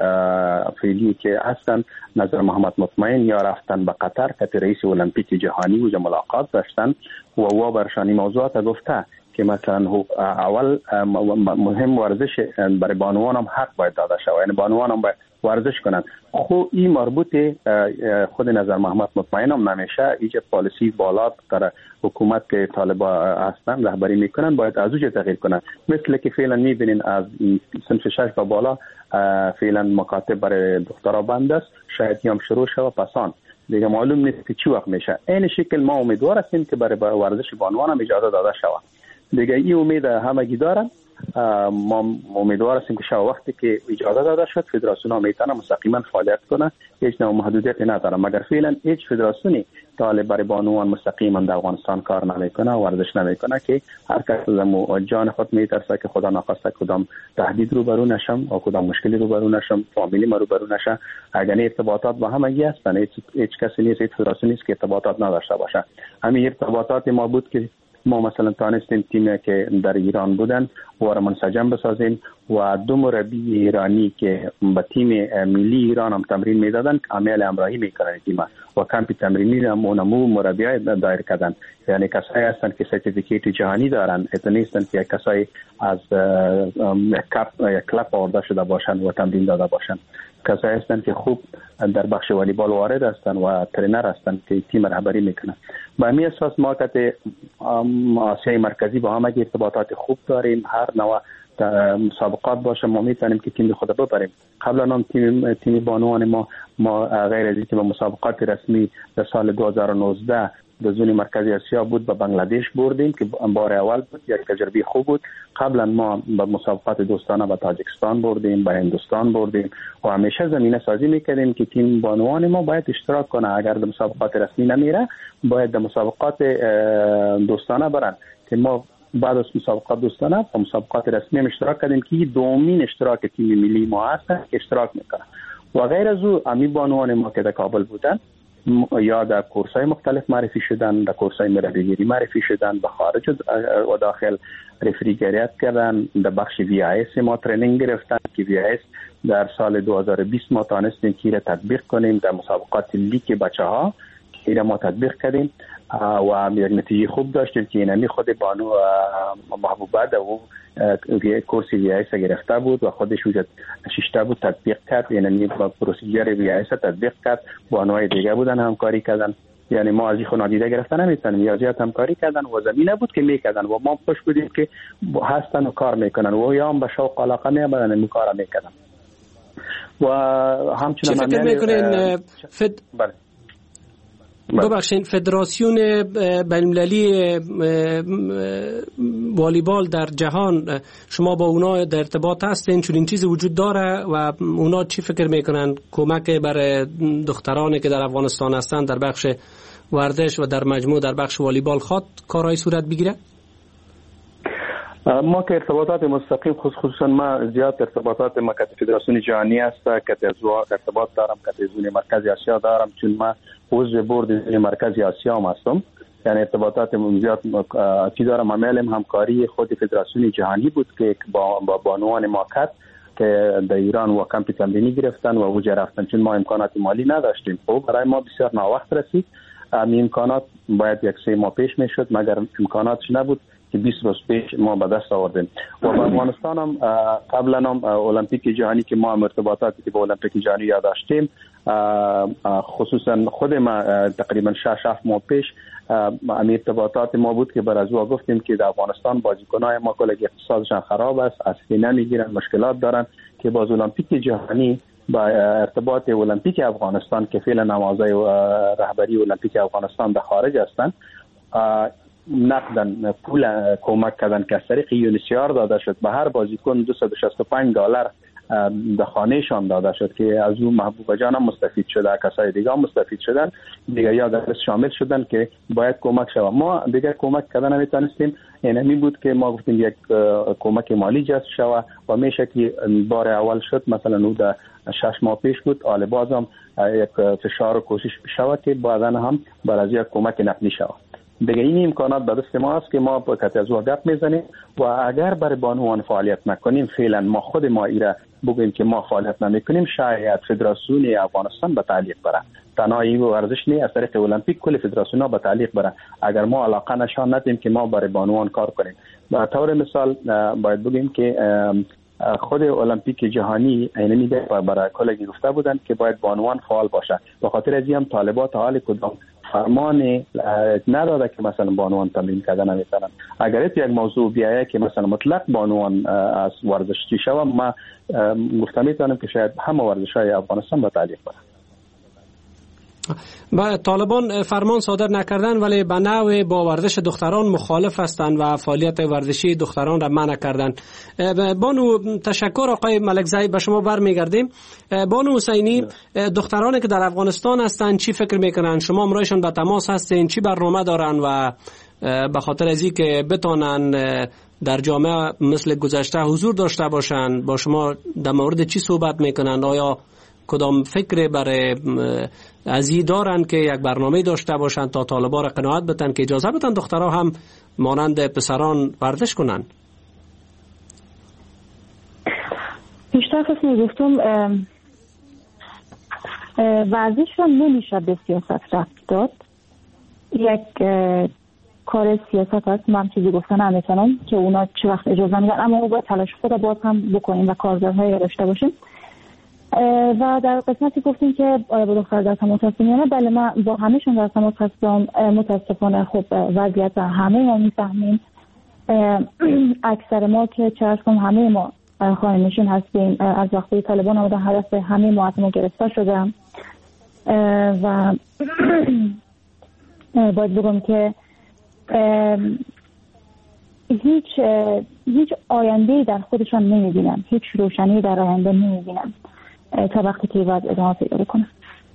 فعلی که هستن نظر محمد مطمئن یا رفتن به قطر که رئیس المپیک جهانی و ملاقات داشتن و برشانی موضوعات گفته که مثلا اول مهم ورزش برای بانوان هم حق باید داده شود، یعنی بانوان هم باید ورزش کنن. خب این مربوط خود نظر محمد مطمئن هم نمیشه. ایجا پالیسی بالا در حکومت که طالبا هستن رهبری میکنن باید از اوج تغییر کنن. مثل که فعلا میبینین از صنف 6 به بالا فعلا مکاتب برای دخترها بند است، شاید هم شروع شود پسان دیگه معلوم نیست که چی وقت میشه. این شکل ما امیدوار هستیم که برای ورزش بانوان هم اجازه داده شود. دیگه این امید همگی دارن. ما امیدوار هستیم که شب وقتی که اجازه داده شد فدراسیون ها میتونه مستقیما فعالیت کنه، هیچ نوع محدودیتی نداره. مگر فعلا هیچ فدراسیونی طالب برای بانوان مستقیما در افغانستان کار نمیکنه، ورزش نمیکنه که هر کس از جان خود میترسه که خدا نخواسته کدام تهدید روبرو نشم و کدام مشکلی روبرو نشم، فامیلی ما روبرو نشه. اگر ارتباطات با همگی هستن، هیچ کسی نیست، هیچ فدراسیون نیست که ارتباطات نداشته باشه. همین ارتباطات ما بود که ما مثلا تانستیم تیمی که در ایران بودن و را منسجم بسازیم و دو مربی ایرانی که با تیم ملی ایران هم تمرین میدادن عمل همراهی میکنن تیم و کمپ تمرینی هم اونمو مربیای دایر کردن. یعنی کسایی هستن که سرتیفیکیت جهانی دارن، اتنیستن که کسایی از یک کلاب آورده شده باشن و تمرین داده باشن. کسایی هستن که خوب در بخش والیبال وارد هستن و ترینر هستن که تیم رهبری میکنن. به همین اساس ما که آسیای مرکزی با همه ارتباطات خوب داریم. هر نوع مسابقات باشه ما میتونیم که تیم خود ببریم. قبلا هم تیم بانوان ما غیر از اینکه به مسابقات رسمی در سال 2019 در زون مرکزی آسیا بود به بنگلادش بردیم که بار اول بود، یک تجربه خوب بود. قبلا ما به مسابقات دوستانه به تاجیکستان بردیم، به هندوستان بردیم و همیشه زمینه سازی میکردیم که تیم بانوان ما باید اشتراک کنه. اگر در مسابقات رسمی نمیره باید در مسابقات دوستانه برن که ما بعد از مسابقات دوستانه و مسابقات رسمی هم اشتراک کردیم که دومین اشتراک تیم ملی ما هست که اشتراک میکنه. و غیر از او امی بانوان ما که در کابل بودن یا در کورس‌های مختلف معرفی شدن، در کورس‌های مربیگری معرفی شدن، به خارج و داخل رفریگریت کردن. در بخش VIS ما ترینینگ گرفتن که VIS در سال 2020 ما تانستیم که را تطبیق کنیم در مسابقات لیگ بچه‌ها که ما تطبیق کردیم و یک نتیجه خوب داشتیم که اینمی خود بانو محبوبه در او کورس VIS گرفته بود و خودش وجود شیشته بود تطبیق کرد. اینمی با پروسیجر VIS تطبیق کرد. بانوهای دیگه بودن همکاری کردن. یعنی ما از این خود نادیده گرفتن نمیتونیم، یا زیاد همکاری کردن و زمینه بود که میکردن و ما خوش بودیم که هستن و کار میکنن و یا هم به شوق علاقه میبرن این کار میکنن. و همچنین چه فکر میکنین ببخشید فدراسیون بین‌المللی والیبال در جهان شما با اونا در ارتباط هستین؟ چون این چیزی وجود داره و اونا چی فکر میکنن کمک برای دخترانی که در افغانستان هستن در بخش ورزش و در مجموع در بخش والیبال خواد کارهای صورت بگیره؟ ما که ارتباطات مستقیم خصوصا ما زیاد ارتباطات ما که فدراسیون جهانی است که ارتباط دارم که زون مرکز آسیا دارم، چون ما عضو بورد مرکز آسیا هم هستم. یعنی ارتباطات زیاد چی دارم. عملم همکاری خود فدراسیون جهانی بود که با بانوان ماکت که در ایران و کمپی تمرینی گرفتن و اوجا رفتن، چون ما امکانات مالی نداشتیم. خب برای ما بسیار ناوقت رسید. این امکانات باید 1-3 ماه پیش میشد، مگر امکاناتش نبود که 20 روز پیش ما به دست آوردیم. و با افغانستان هم قبلا هم المپیک جهانی که ما ارتباطاتی که با المپیک جهانی داشتیم، خصوصا خود ما تقریبا 6-7 ماه پیش ارتباطات ما بود که بر از او گفتیم که در افغانستان بازیکنای ما کلا اقتصادشان خراب است، اصلی نمیگیرن، مشکلات دارن، که باز المپیک جهانی با ارتباط المپیک افغانستان که فعلا نمازهای رهبری المپیک افغانستان در خارج هستند، نقدن پول کمک کردن که از طریق یونیسیار داده شد به هر بازیکن $265 در خانهشان داده شد که از اون محبوبه جان هم مستفید شده، کسای دیگه هم مستفید شدن، دیگه یا در شامل شدن که باید کمک شود. ما دیگه کمک کردن نمیتونستیم. اینمی بود که ما گفتیم یک کمک مالی جذب شود و میشه که بار اول شد، مثلا اون در 6 ماه پیش بود، حالا بازم یک فشار و کوشش شود که بعدا هم بر از یک کمک نقدی شود. دیگه این امکانات به دست ما است که ما با کت از گپ میزنیم و اگر برای بانوان فعالیت نکنیم، فعلا ما خود ما ایره بگوییم که ما فعالیت نمیکنیم، شاید فدراسیون افغانستان به تعلیق بره. تنها این ورزش نه، از طریق المپیک کل فدراسیون ها به تعلیق بره اگر ما علاقه نشان ندیم که ما برای بانوان کار کنیم. به طور مثال باید بگیم که خود المپیک جهانی اینمی برای کلگی گفته بودن که باید بانوان فعال باشه. به خاطر از این طالبات حال کدام فرمان نداده که مثلا بانوان تمرین کردن نمیتونن. اگر یک موضوع بیایه که مثلا مطلق بانوان از ورزشی شوم، ما گفته میتونم که شاید همه ورزش‌های افغانستان به تعلیق بره. طالبان فرمان صادر نکردن ولی به نوع با ورزش دختران مخالف هستند و فعالیت ورزشی دختران را منع کردن. بانو تشکر آقای ملکزی، به شما برمیگردیم. بانو حسینی، دخترانی که در افغانستان هستند چی فکر میکنن؟ شما امرایشان به تماس هستین؟ چی برنامه دارن و به خاطر از اینکه بتونن در جامعه مثل گذشته حضور داشته باشن با شما در مورد چی صحبت میکنن؟ آیا کدام فکر برای ازی دارن که یک برنامه داشته باشن تا طالبا را قناعت بدن که اجازه بدن دخترها هم مانند پسران ورزش کنن؟ بیشتر قسم گفتم ورزش را نمیشه به سیاست رفت داد. یک کار سیاست هست، من چیزی گفتن نمیتونم که اونا چه وقت اجازه میدن، اما ما باید تلاش خود باز هم بکنیم و کارزارهای داشته باشیم. و در قسمتی گفتیم که آیا با دختر در تماس هستیم یا نه، بله من با همهشون در تماس هستم. متاسفانه خب وضعیت همه ما میفهمیم، اکثر ما که چه کنم همه ما خانه‌نشین هستیم، از وقتی طالبان آمدن هدف همه ما از ما گرفته شده و باید بگم که هیچ آینده‌ای در خودشان نمی‌بینن، هیچ روشنی در آینده نمی‌بینن تا وقتی که وضع ادامه پیدا کنه.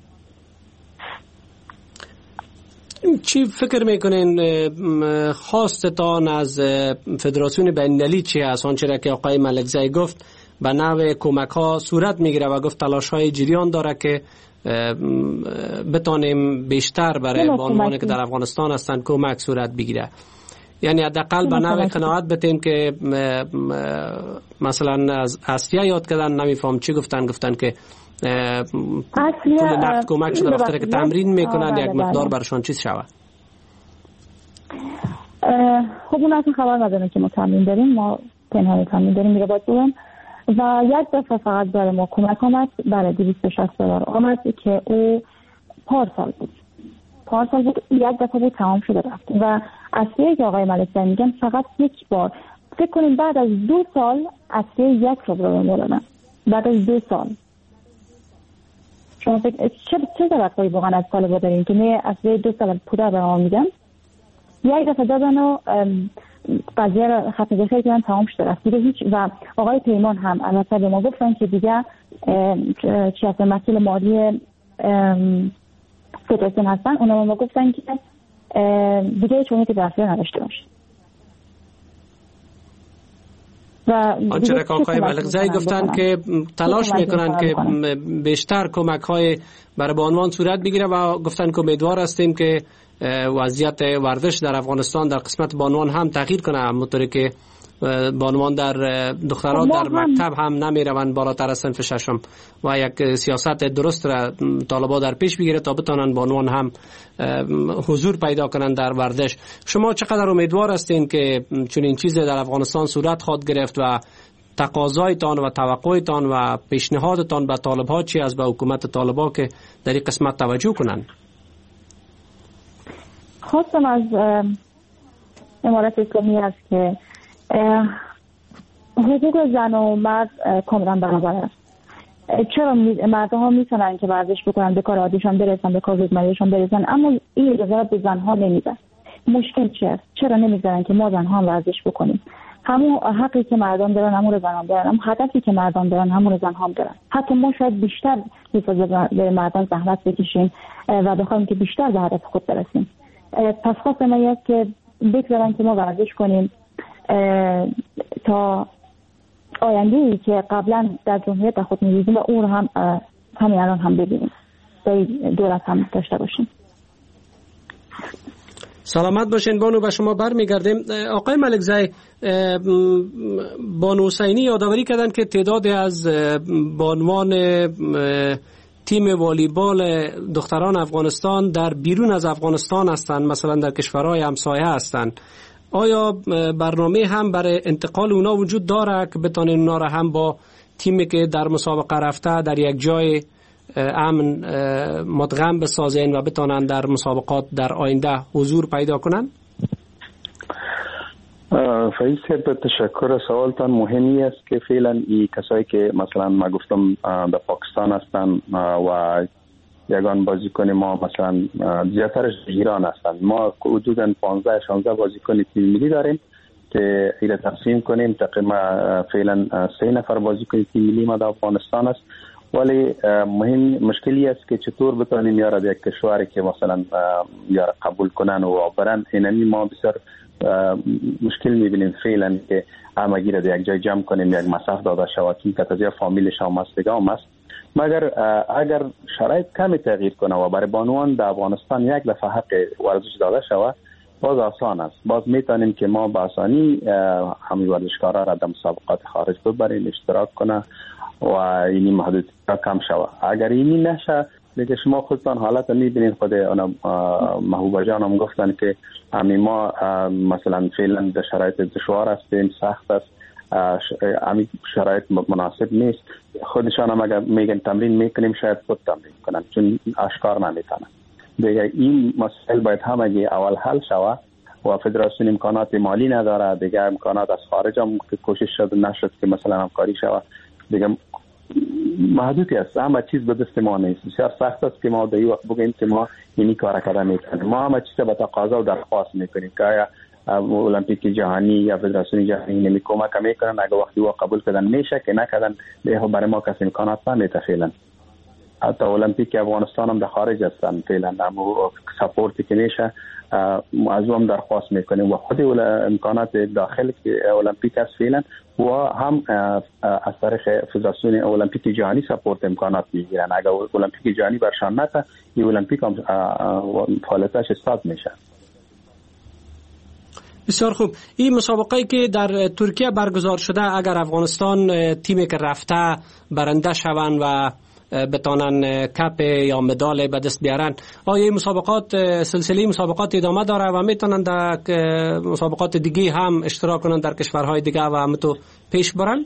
چی فکر میکنین خواستتان از فدراسیون بین‌المللی چی هست؟ آنچه که آقای ملکزی گفت به نوع کمک ها صورت میگیره و گفت تلاش های جریان داره که بتانیم بیشتر برای بانوانی که در افغانستان هستند کمک صورت بگیره. یعنی حداقل به نوع قناعت بتیم که مثلا از اصلیه یاد کردن، نمیفهم چی گفتن که پول نقد کمک شده وقتی که تمرین میکنن یک مقدار برشان چیز شود. خب اون اصلا خبر ندارن که ما تمرین داریم، ما پنهانی تمرین داریم میگه باید بگم. و یک دفعه فقط برای ما کمک آمد، برای $260 آمد که او پارسال بود، یک دفعه بود تمام شده رفت. و اصلیه که آقای ملکزی میگن فقط یک بار، فکر کنیم بعد از 2 سال اصلیه یک رو دادن، بعد از 2 سال. شما فکر چه توقعی واقعا از طالبا دارین که نه اصلیه 2 سال پوده به ما میدن، یک دفعه دادن و قضیه را ختم گذاشته که تمام شده رفت دیگه هیچ. و آقای پیمان هم البته به ما گفتن که دیگه چی هست مسئول مالی فدراسیون هستن، اونا ما گفتن که دیگه چون که دستور نداشته باشه. آنچه که آقای ملکزی گفتن که تلاش میکنن که بیشتر کمک های برای بانوان صورت بگیره و گفتن که امیدوار هستیم که وضعیت ورزش در افغانستان در قسمت بانوان هم تغییر کنه، همونطوری که بانوان در دختران در مکتب هم نمیروند بالاتر از صنف ششم و یک سیاست درست را طالبان در پیش بگیره تا بتونن بانوان هم حضور پیدا کنند در ورزش. شما چقدر امیدوار هستین که چون این چیز در افغانستان صورت خواهد گرفت و تقاضایتان و توقعتان و پیشنهادتان به طالبها چی از به حکومت طالبان که در این قسمت توجه کنند؟ خواستم از امارت اسلامی است که حقوق زن و مرد کاملا برابر است. چرا مردها میتونن که ورزش بکنن، به کار عادیشان برسن، به کار روزمرهشان برسن، اما این اجازه به زنها نمیدن. مشکل چیه؟ چرا نمیذارن که ما زنها ورزش بکنیم؟ همون حقی که مردان دارن همون رو زنها دارن، هم هدفی که مردان دارن همون رو زنها دارن. حتی ما شاید بیشتر به مردان زحمت بکشیم و بخوایم که بیشتر به هدف خود برسیم. پس خواست ما است که بگذارن که ما ورزش کنیم تا آینده‌ای که قبلا در جمهوریت خود می‌دیدیم و اون هم همین الان هم ببینیم، در دولت هم داشته باشیم. سلامت باشین بانو. به شما برمیگردیم. آقای ملکزی، بانو حسینی یادآوری کردن که تعدادی از بانوان تیم والیبال دختران افغانستان در بیرون از افغانستان هستند، مثلا در کشورهای همسایه هستند. آیا برنامه هم برای انتقال اونا وجود داره که بتونن اونا را هم با تیمی که در مسابقه رفته در یک جای امن مدغم بسازن و بتونن در مسابقات در آینده حضور پیدا کنن؟ فایز صاحب تشکر. سوالتان مهمی است که فعلا این کسایی که مثلا ما گفتم در پاکستان هستن و یگان بازیکن ما مثلا زیادترش ایران هستند. ما حدوداً 15-16 بازیکن تیم ملی داریم که اینا تقسیم کنیم. تقریبا فعلا 3 نفر بازیکن تیم ملی ما در افغانستان است، ولی مشکلی است که چطور بتونیم یارا در یک کشوری که مثلا یارا قبول کنن و برن. اینمی ما بسیار مشکل میبینیم فعلا که همگی را در یک جای جمع کنیم، یک مصرف داده شود که تازه فامیلش هم است دیگه هم است. مگر اگر شرایط کمی تغییر کنه و برای بانوان در افغانستان یک دفعه حق ورزش داده شود، باز آسان است. باز میتونیم که ما با آسانی همین ورزشکارا را در مسابقات خارج ببریم، اشتراک کنه و این محدودیت‌ها کم شود. اگر اینی نشه دیگه شما خودتان حالت میبینید. خود محبوبه جان هم گفتن که همین ما مثلا فعلا در شرایط دشوار هستیم، سخت است، همین شرایط مناسب نیست. خودشان هم اگر میگن تمرین میکنیم شاید خود تمرین کنن چون اشکار نمیتونن دیگه. این مسئله باید همگی اول حل شود و فدراسیون امکانات مالی نداره دیگه، امکانات از خارج هم که کوشش شد نشد که مثلا همکاری شود دیگه محدودی است. همه چیز به دست ما نیست. بسیار سخت است که ما در این وقت بگیم که ما اینی کار کردن میکنیم. ما همه چیز به تقاضا و درخواست میکنیم که آیا المپیک جهانی یا فدراسیون جهانی نمی کمک میکنن. اگه وقتی وا قبول کردن میشه، که نکردن دیگه برای ما کسی امکانات نمیده فعلا. حتی المپیک افغانستان هم در خارج هستن فعلا، اما سپورتی که میشه از هم درخواست میکنیم و خود امکانات داخل که المپیک است فعلا و هم از طریق فدراسیون المپیک جهانی سپورت امکانات میگیرن. اگر المپیک جهانی برشان نته این المپیک هم فعالیتش استاد میشه. بسیار خوب. این مسابقه‌ای که در ترکیه برگزار شده، اگر افغانستان تیمی که رفته برنده شوند و بتانن کپ یا مدال به دست بیارن، آیا این مسابقات سلسله مسابقات ادامه داره و میتونن در مسابقات دیگه هم اشتراک کنن در کشورهای دیگه و همتو پیش برن؟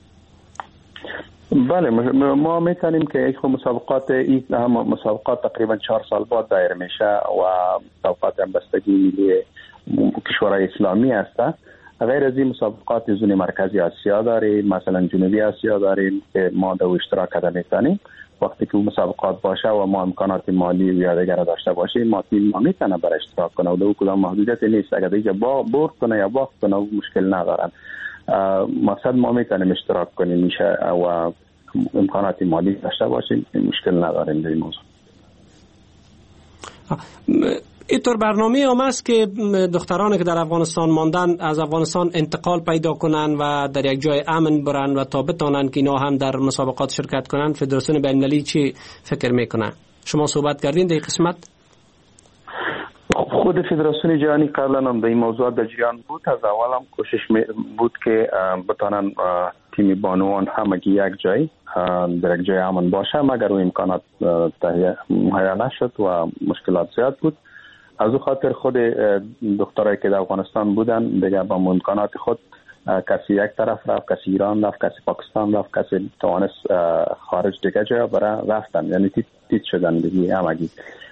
بله، ما میتونیم که یک مسابقات مسابقات تقریبا 4 سال بعد دایر میشه و مسابقات هم بستگی ملی کشورهای اسلامی هست. غیر از این مسابقات زون مرکزی آسیا داریم، مثلا جنوبی آسیا داریم که ما در اشتراک کرده میتونیم. وقتی که مسابقات باشه و ما امکانات مالی یا دیگر داشته باشیم، ما تیم ما میتونه برای اشتراک کنه و در کدام محدودیت نیست. اگر دیگه برد کنه یا باخت کنه مشکل ندارن. مقصد ما میتونیم اشتراک کنیم میشه و امکانات مالی داشته باشیم، مشکل نداریم در این موضوع. اینطور برنامه هم است که دخترانی که در افغانستان ماندن از افغانستان انتقال پیدا کنن و در یک جای امن برن و تا بتانن که اینا هم در مسابقات شرکت کنن. فدراسیون بین‌المللی چی فکر میکنه؟ شما صحبت کردین در این قسمت؟ خود فدراسیون جهانی قبلا هم در این موضوع در جریان بود. از اول هم کوشش بود که بتانن تیم بانوان همگی یک جای در یک جای امن باشه، مگر اون امکانات مهیا نشد و مشکلات زیاد بود. از او خاطر خود دخترایی که در افغانستان بودن دیگه با امکانات خود کسی یک طرف رفت، کسی ایران رفت، کسی پاکستان رفت، کسی توانست خارج دیگه جا برای رفتن، یعنی تیت شدن دیگه همگی.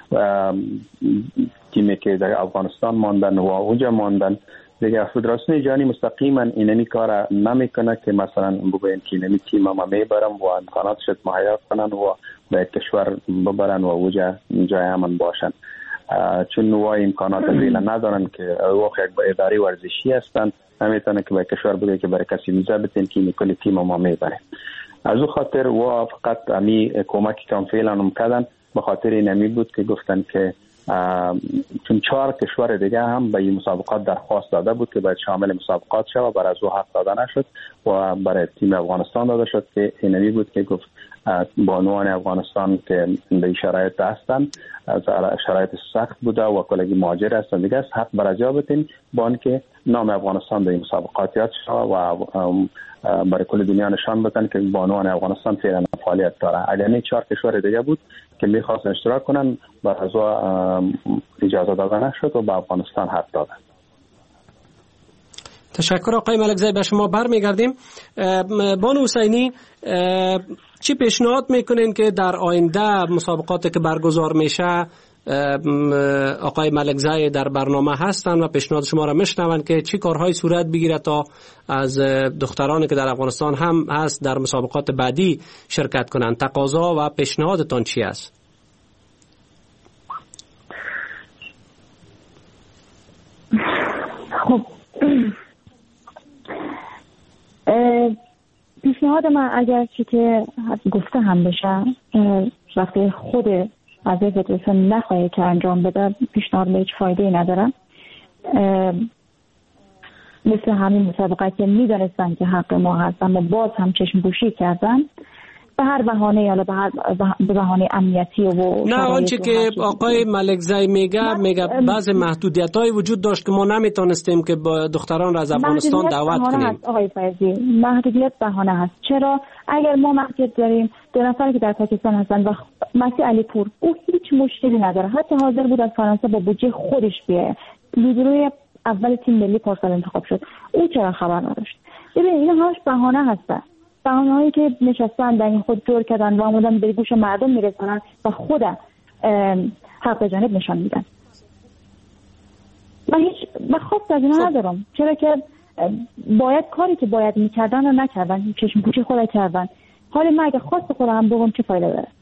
تیمی که در افغانستان ماندن و اونجا ماندن دیگه فدراسیون جهانی مستقیما اینمی کار نمیکنه که مثلا بگوین که اینمی تیم ما میبرم و امکاناتش مهیا کنن و به کشور ببرن و اونجا جای امن باشن، چون و امکانات دیگه ندارن که وقت یک اداره ورزشی هستن، نمیتونه که به کشور بگه که برای کسی ویزا بدین که میکنه تیم ما میبره. از او خاطر و فقط امی کمکی که فعلا هم کردن به خاطر اینمی بود که گفتن که چون 4 کشور دیگه هم به این مسابقات درخواست داده بود که باید شامل مسابقات شد و برای از او حق داده نشد و برای تیم افغانستان داده شد که اینمی بود که گفت بانوان افغانستان که به این شرایط هستن، شرایط سخت بوده و کلگی مهاجر هستن دیگه حق برای جا بتین بان که نام افغانستان به این مسابقات یاد شد و برای کل دنیا نشان بدن که بانوان افغانستان فعلا فعالیت داره. اگر نه 4 کشور دیگه بود که می‌خواستن اشتراک کنن برای از اجازه داده نشد و به افغانستان حق دادن. تشکر آقای ملکزی. به شما برمیگردیم. بانو حسینی، چی پیشنهاد میکنین که در آینده مسابقاتی که برگزار میشه آقای ملکزی در برنامه هستن و پیشنهاد شما را میشنون که چی کارهای صورت بگیره تا از دخترانی که در افغانستان هم هست در مسابقات بعدی شرکت کنند؟ تقاضا و پیشنهادتان چی است؟ خب پیشنهاد من اگر چی که گفته هم بشه وقتی خود از فدراسیون نخواهی که انجام بده پیشنهاد به هیچ فایده ای نداره. مثل همین مسابقه که میدانستن که حق ما هست اما باز هم چشم پوشی کردن به هر بهانه یا به بهانه امنیتی و نه آنچه که آقای ملکزی میگه بعض محدودیت‌های وجود داشت که ما نمیتونستیم که با دختران را از افغانستان دعوت کنیم. آقای فیضی محدودیت بهانه هست. چرا؟ اگر ما محدودیت داریم 2 نفر که در پاکستان هستن و مسیح علی پور او هیچ مشکلی نداره، حتی حاضر بود از فرانسه با بودجه خودش بیایه، لیبروی اول تیم ملی پارسال انتخاب شد، او چرا خبر نداشت؟ ببین اینا همش بهانه هستن، بهانه‌هایی که نشستن در این خود جور کردن و آمدن به گوش مردم میرسونن و خود حق جانب نشان میدن. من خواست از اینا ندارم، چرا که باید کاری که باید میکردن و نکردن، چشم پوشی خود کردن. حالا من اگه خواست خودم بگم چه فایده داره؟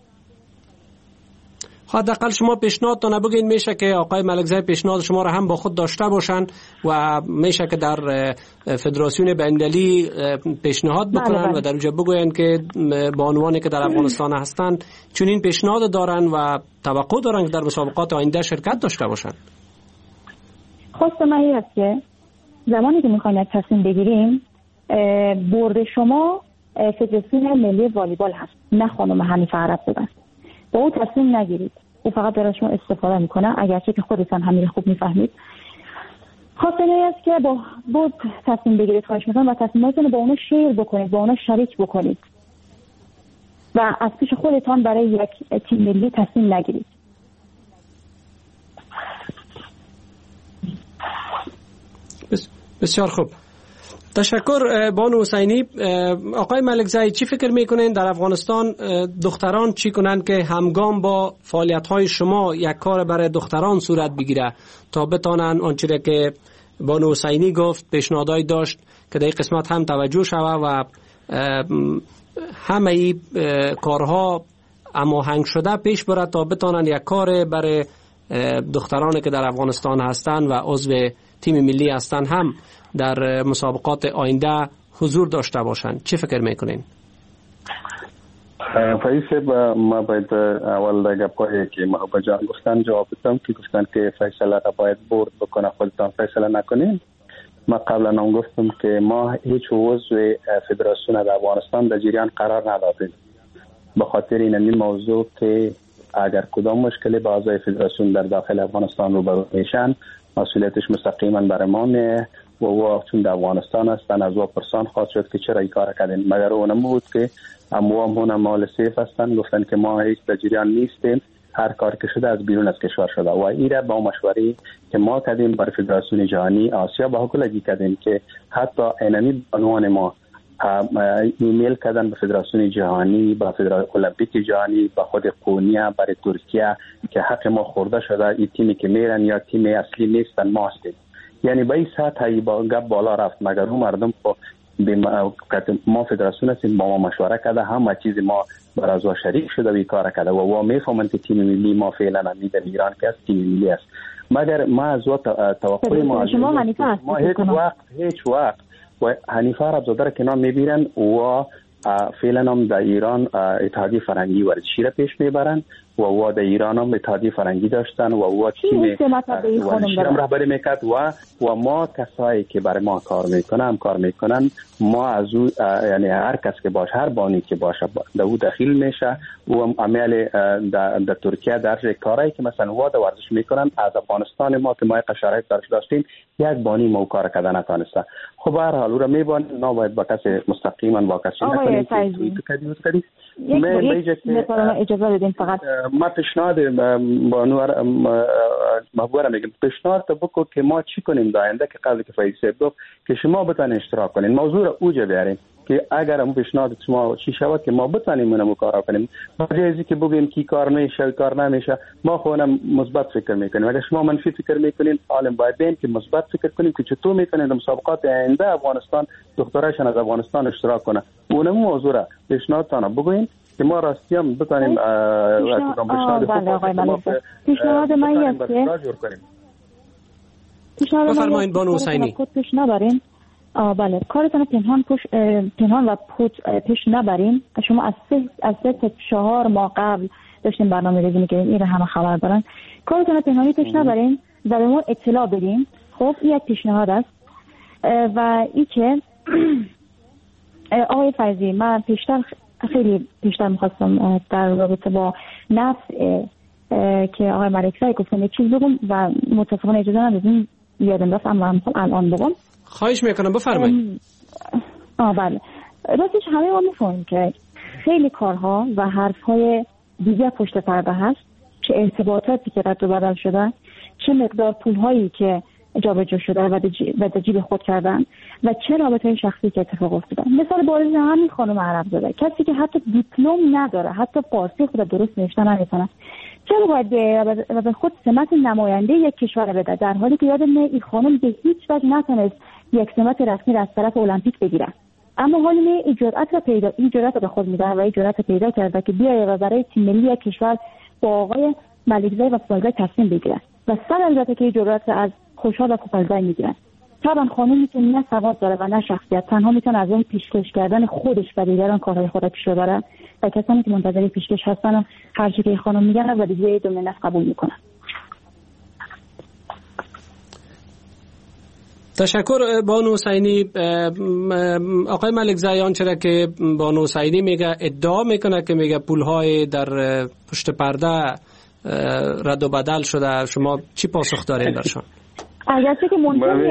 حداقل شما پیشنهاد تا نبگین میشه که آقای ملکزی پیشنهاد شما را هم با خود داشته باشن و میشه که در فدراسیون بین‌المللی پیشنهاد بکنن و در اونجا بگوین که بانوانی که در افغانستان هستن چون این پیشنهاد دارن و توقع دارن که در مسابقات آینده شرکت داشته باشن. خواست من این است که زمانی که میخواین یک تصمیم بگیریم برد شما فدراسیون ملی والیبال هست، نه خانم حنیفه عرب بودن. با او تصمیم نگیرید، او فقط برای شما استفاده میکنه، اگرچه که خودتان همین خوب میفهمید. خواستن است که با تصمیم بگیرید، خواهش میکنم و تصمیماتون رو با اونا شیر بکنید، با اونا شریک بکنید و از پیش خودتان برای یک تیم ملی تصمیم نگیرید. بسیار خوب، تشکر بانو حسینی. آقای ملکزی چی فکر میکنین در افغانستان دختران چی کنن که همگام با فعالیت‌های شما یک کار برای دختران صورت بگیره تا بتانن آنچه که بانو حسینی گفت پیشنهادای داشت که در این قسمت هم توجه شوه و همه ای کارها هماهنگ شده پیش بره تا بتانن یک کار برای دخترانی که در افغانستان هستن و عضو تیم ملی هستن هم در مسابقات آینده حضور داشته باشند. چی فکر میکنین؟ فیصل ما باید اول دیگه پایی که ما با جان گفتن جواب بدم که گفتن که فیصله را باید بورد بکنه، خودتان فیصله نکنین. ما قبلا هم گفتم که ما هیچ عضو فدراسیون در افغانستان در جریان قرار ندادیم، به خاطر این موضوع که اگر کدام مشکلی با اعضای فدراسیون در داخل افغانستان روبرو میشن مسئولیتش مستقیما بر ما میه و چون در افغانستان هستن از او پرسان خواست شد که چرا این کار کردین، مگر اونم بود که اموام مال سیف هستن، گفتن که ما هیچ در جریان نیستیم، هر کار که شده از بیرون از کشور شده و ایره با مشوری که ما کردیم بر فدراسیون جهانی آسیا با حکولگی کردیم که حتی اینمی بانوان ما ایمیل کردن به فدراسیون جهانی، به فدراسیون المپیک جهانی، به خود قونیه، برای ترکیه که حق ما خورده شده، این تیمی که میرن یا تیم اصلی نیستن ما هستیم. یعنی به این سطح با گپ بالا رفت، مگر اون مردم ما فدراسیون هستیم با ما مشوره کرده، همه چیز ما بر از شریک شده و کار کرده و میفهمن که تیم ملی ما فعلا همین در ایران که است تیم ملی است. مگر ما از توقع ما هیچ وقت و حنیفه عربزاده را کنار میبیرن و فعلا هم در ایران اتحادیه فرنگی ورزشی را پیش میبرن و در ایران هم اتحادیه فرنگی داشتن و تیم ورزشی هم رهبری میکرد و ما کسایی که برای ما کار میکنن ما از او یعنی هر کس که باشه، هر بانی که باشه در او دخیل میشه و عمل در ترکیه در کارهایی که مثلا واد ورزش میکنن از افغانستان ما که ما قشرهای درش داشتیم یک بانی ما کار کردن نتونسته. خب هر حال او را میبان نباید با کسی مستقیما با کسی نکنیم که اجازه بدین. فقط ما پیشنهاد بانو محبوب میگم پیشنهاد بکو که ما چی کنیم در آینده که قبل که فیصل گفت که شما بتونید اشتراک کنین، موضوع را اوجا بیارین که اگر هم پیشنهاد شما چی شود که ما بتونیم اونم کار کنیم، بجای که بگیم کی کار میشه کار نمیشه ما خودمون مثبت فکر میکنیم. اگر شما منفی فکر میکنین عالم باید بین که مثبت فکر کنیم که چطور میتونید مسابقات آینده افغانستان دخترایشان از افغانستان اشتراک کنه. اونم موضوع را پیشنهادتان بگوین که ما راستی هم بتونیم پیشنهاد من است که بفرمایید بانو حسینی پیش نبرین. بله کارتون پنهان و پیش نبرین. شما از 3 تا 4 ماه قبل داشتیم برنامه ریزی می‌کردین، این همه خبر دارن. کارتون پنهانی پیش نبرین و به ما اطلاع بدین. خب این یک پیشنهاد است و این که آقای فیضی من خیلی بیشتر می‌خواستم در رابطه با نفس که آقای ملکزی گفتن یک چیز بگم و متاسفانه اجازه ندادین یادم رفت، اما الان بگم. خواهش میکنم بفرمایید. بله راستش همه ما میفهمیم که خیلی کارها و حرفهای دیگه پشت پرده هست، چه ارتباطاتی که رد و بدل شده، چه مقدار پولهایی که جابجا شده و در جیب خود کردن و چه رابطه شخصی که اتفاق افتاده. مثال بارز همین خانم عربزاده، کسی که حتی دیپلم نداره، حتی فارسی خود درست نوشته نمیتونه، چرا باید به خود سمت نماینده یک کشور بده، در حالی که یادم این خانم به هیچ وجه نتونست یک سمت رسمی از طرف المپیک بگیره، اما حالا این جرأت رو به خود میده و این جرأت پیدا کرده که بیایه و برای تیم ملی یک کشور با آقای ملکزی و فوزی تصمیم بگیره و البته که این جرأت از خوشحال و فوزی میگیرن. طبعا خانمی که نه سواد داره و نه شخصیت، تنها میتونه از اون پیشکش کردن خودش و دیگران کارهای خود پیش ببره و کسانی که منتظر پیشکش هستن هر چیزی که خانم میگن و دیگه دم نفس قبول میکنن. تشکر بانو حسینی. آقای ملکزی چرا که بانو حسینی میگه ادعا میکنه که میگه پولهای در پشت پرده رد و بدل شده، شما چی پاسخ دارین درشان؟ اگرچه که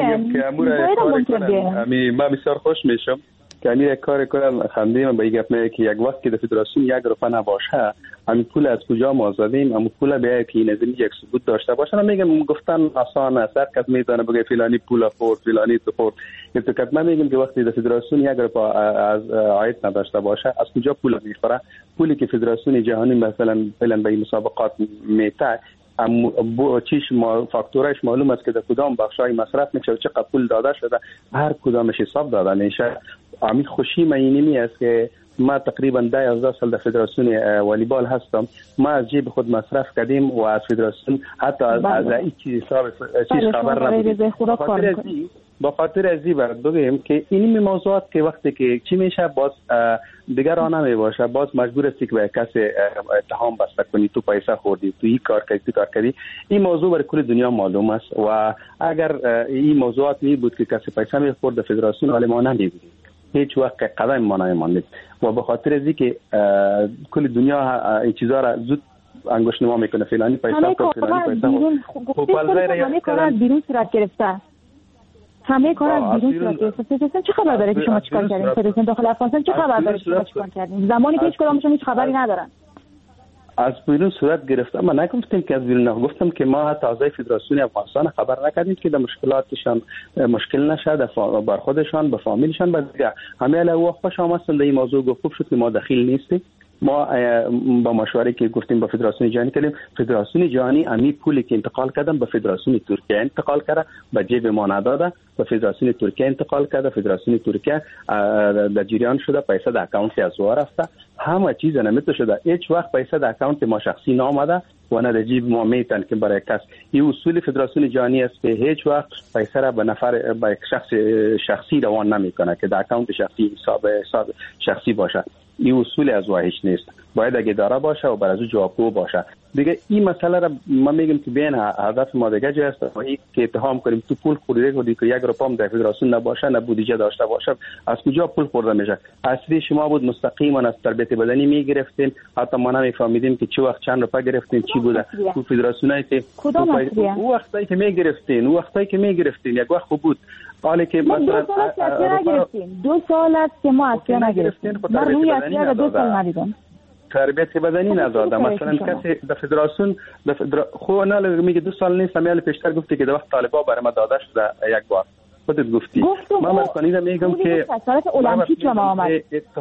من بسیار خوش میشم که امی یک کار کنم. خنده من به این گپ میگه که یک وقت که در فدراسیون یک روپه نباشه همین پول از کجا ما زدیم، همون پول به یک نظمی یک ثبوت داشته باشه. من میگم گفتن آسان است، هر کس میتونه بگه فلانی پول خورد فلانی تو خورد. البته من میگم که وقتی در فدراسیون یک روپه از عاید نداشته باشه از کجا پول میخوره؟ پولی که فدراسیون جهانی مثلا به این مسابقات میته چیش فاکتورش معلوم است که در کدام بخشای مصرف میشه و چقدر پول داده شده، هر کدامش حساب داده میشه. امید خوشی من اینمی است که ما تقریبا 11 سال در فدراسیون والیبال هستم، ما از جیب خود مصرف کردیم و از فدراسیون حتی از این چیز خبر نبودیم. با خاطر ازی برات بگیم که این موضوعات که وقتی که چی میشه باز دیگر راه نمیباشه، باز مجبور هستی که به کسی اتهام بسته کنی تو پیسه خوردی، تو این کار کردی. این موضوع برای کل دنیا معلوم است و اگر این موضوعات می بود که کسی پیسه میخورد فدراسیون حال ما نمیبودیم، هیچ وقت قدم ما نمیماند و به خاطر ازی که کل دنیا این چیزا را زود انگشت نما میکنه، فلانی پیسه خورد، فلانی پیسه خورد. همه کار از بیرون صورت گرفته. همه کار از بیرون صورت گرفته. فدراسیون چه خبر داره که شما چیکار کردین؟ فدراسیون داخل افغانستان چه خبر داره که شما چیکار کردین؟ زمانی که هیچ کدومشون هیچ خبری ندارن. از بیرون صورت گرفته. من نگفتم که از بیرون، گفتم که ما حتی اعضای فدراسیون افغانستان خبر نکردیم که در مشکلاتشان مشکل نشد بر خودشان، به فامیلشان، به دیگه. همه علاوه خوش آمدن در این موضوع گفت شد که ما دخیل نیستیم. ما با مشوره که گفتیم با فدراسیون جهانی کردیم، فدراسیون جهانی امی پولی که انتقال کردن به فدراسیون ترکیه انتقال کرده، به جیب ما نداده، به فدراسیون ترکیه انتقال کرده، فدراسیون ترکیه در جریان شده، پیسه در اکانت از او رفته، همه چیز نمیته شده. هیچ وقت پیسه در اکانت ما شخصی نامده و نه در جیب ما میتن که برای کس. این اصول فدراسیون جهانی است که هیچ وقت پیسه را به نفر به شخص شخصی روان نمیکنه که در اکانت شخصی حساب شخصی باشه. این اصول از واهیش نیست، باید اگه داره باشه و بر از او جوابگو باشه. دیگه این مسئله را ما میگم که بین هدف ما دیگه جای است و این که اتهام کنیم تو پول خوردی که یک روپام در فدراسیون نباشه، نه بودجه داشته باشه، از کجا پول خورده میشه؟ اصلی شما بود مستقیما از تربیت بدنی میگرفتین، حتی ما نمیفهمیدیم که چه وقت چند روپا گرفتین، چی بوده تو فدراسیونایی که او وقتی که میگرفتین یک وقت خوب بود. حالا که مثلا 2 سال است که ما اصلا نگرفتیم، من روی اصلا 2 سال ندیدم. تربیت بدنی نداده. مثلا کسی در فدراسیون خو نه میگه 2 سال نیست، میال پیشتر گفتی که در وقت طالبا برای ما داده شده یک بار خودت گفتی. من مرکنیده میگم که المپیک ما آمد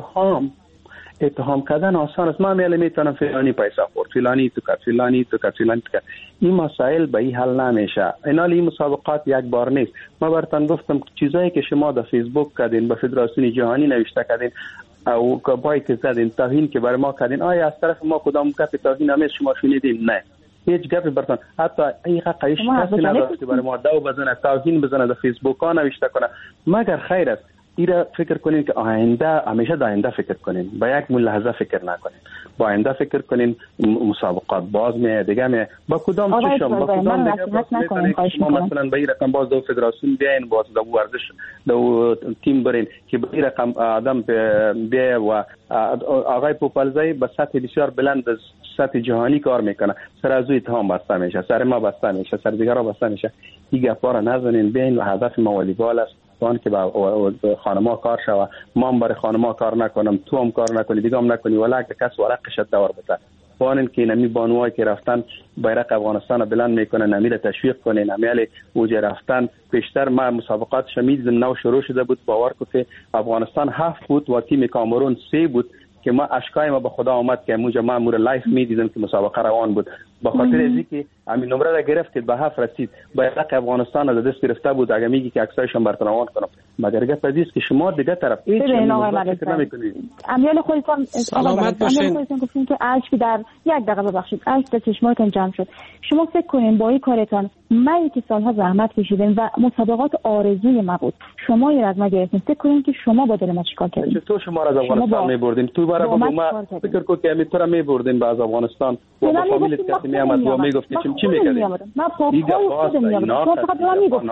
اتهام کردن آسان است. من میال میتونم فلانی پیسه خورد، فلانی تو کرد. این مسائل به این حل نمیشه. این مسابقات یک بار نیست. من براتون گفتم چیزایی که شما در فیسبوک کردین، به فدراسیون جهانی نوشته کردین او کبایی که زدین، توهین که برای ما کردین، آیا از طرف ما کدام گپ توهین همیشه شما شنیدین؟ نه، هیچ گپی براتون حتی این قایش کسی نداشت که برای ما دو بزنه، توهین بزنه، در فیسبوک ها نوشته کنه. مگر خیر است ایره فکر کنین که آینده همیشه در آینده فکر کنین، با یک لحظه فکر نکنین، با آینده فکر کنین. مسابقات باز می دیگه می با کدام چشم با کدام دیگه ما مثلا به این رقم باز دو فدراسیون بیاین، باز دو ورزش دو تیم برین که به این رقم آدم بیا و آقای پوپلزای به سطح بسیار بلند سطح جهانی کار میکنه، سر از اوی اتهام بسته میشه، سر ما بسته میشه، سر دیگرها بسته میشه. این گپا را نزنین. بین و هدف ما والیبال است وان که با خانم‌ها کار شوه. ما هم برای خانم‌ها کار نکنم، تو هم کار نکنی، دیگه هم نکنی، ولی اگه کس ورقش دور بده وان که نمی بانوایی که رفتن بیرق افغانستان بلند میکنن، نمیره تشویق کنین، نمیاله اوجه رفتن. پیشتر ما مسابقات شمید نو شروع شده بود، باور کو که افغانستان 7 بود و تیم کامرون 3 بود که ما اشکای ما به خدا آمد که موجه ما مور لایف میدیدم که مسابقه روان بود. با خاطر ازی که همین نمره را گرفت که به 7 رسید، بیرق افغانستان از دست گرفته بود. اگه میگی که عکسایشون براتون روان کنم، مگر گپ پذیرست که شما دیگه طرف هیچ نمیکنید. امیال خودتون سلامت باشین. گفتین که اشک در یک دقیقه ببخشید اشک در چشماتون جمع شد. شما فکر کنین با این کارتون من که سالها زحمت کشیدم و مسابقات آرزوی ما بود، شما یه از ما گرفتین. فکر کنین که شما با دل ما چیکار کردین؟ تو شما را از افغانستان میبردین، تو برای ما فکر کو که میتونه میبردین با از افغانستان و با فامیلت کسی میامد و میگفتین چی میکردین؟ من پاپای خودم میامدم، شما فقط به من میگفتین.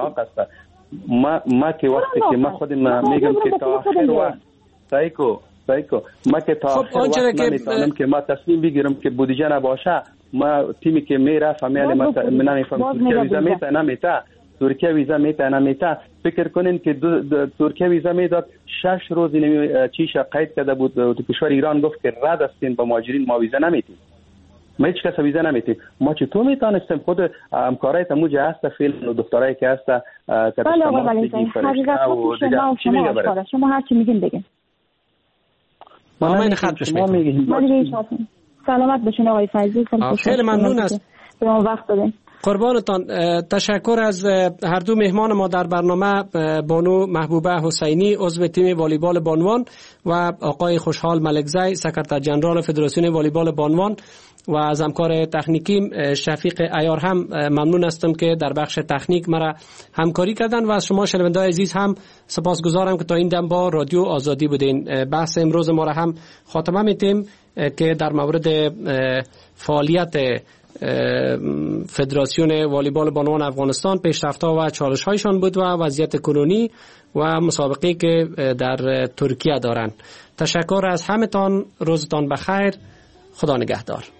ما که وقتی که ما خودم میگم که تا آخر وقت سایکو ما که تا آخر وقت نمیتونم که ما تصمیم بگیرم که بودجه نباشه. ما تیمی که میره فامیل من نمیفهم ترکیه ویزا میته نمیته. فکر کنین که ترکیه ویزا میداد 6 روز چیش قید کرده بود تو کشور ایران، گفت که رد هستین با مهاجرین، ما ویزا نمیتیم، ما هیچ کس ویزا نمیتیم. ما چطور میتونستیم خود همکارای تموج هست فیلم و دکترایی که هست بله آقا ولی شما هر چی میگین بگین. ما من خط بهش میگم. سلامت باشین آقای فیضی. خیلی ممنون است به ما وقت دادین. قربانتان. تشکر از هر دو مهمان ما در برنامه، بانو محبوبه حسینی عضو تیم والیبال بانوان و آقای خوشحال ملکزی سکرتر جنرال فدراسیون والیبال بانوان و از همکار تکنیکی شفیق عیار هم ممنون هستم که در بخش تکنیک مرا همکاری کردن و از شما شنونده‌های عزیز هم سپاسگزارم که تا این دم با رادیو آزادی بودین. بحث امروز ما را هم خاتمه میتیم که در مورد فعالیت فدراسیون والیبال بانوان افغانستان، پیشرفت‌ها و چالش‌هایشان بود و وضعیت کنونی و مسابقه‌ای که در ترکیه دارند. تشکر از همتان، روزتان بخیر، خدا نگهدار.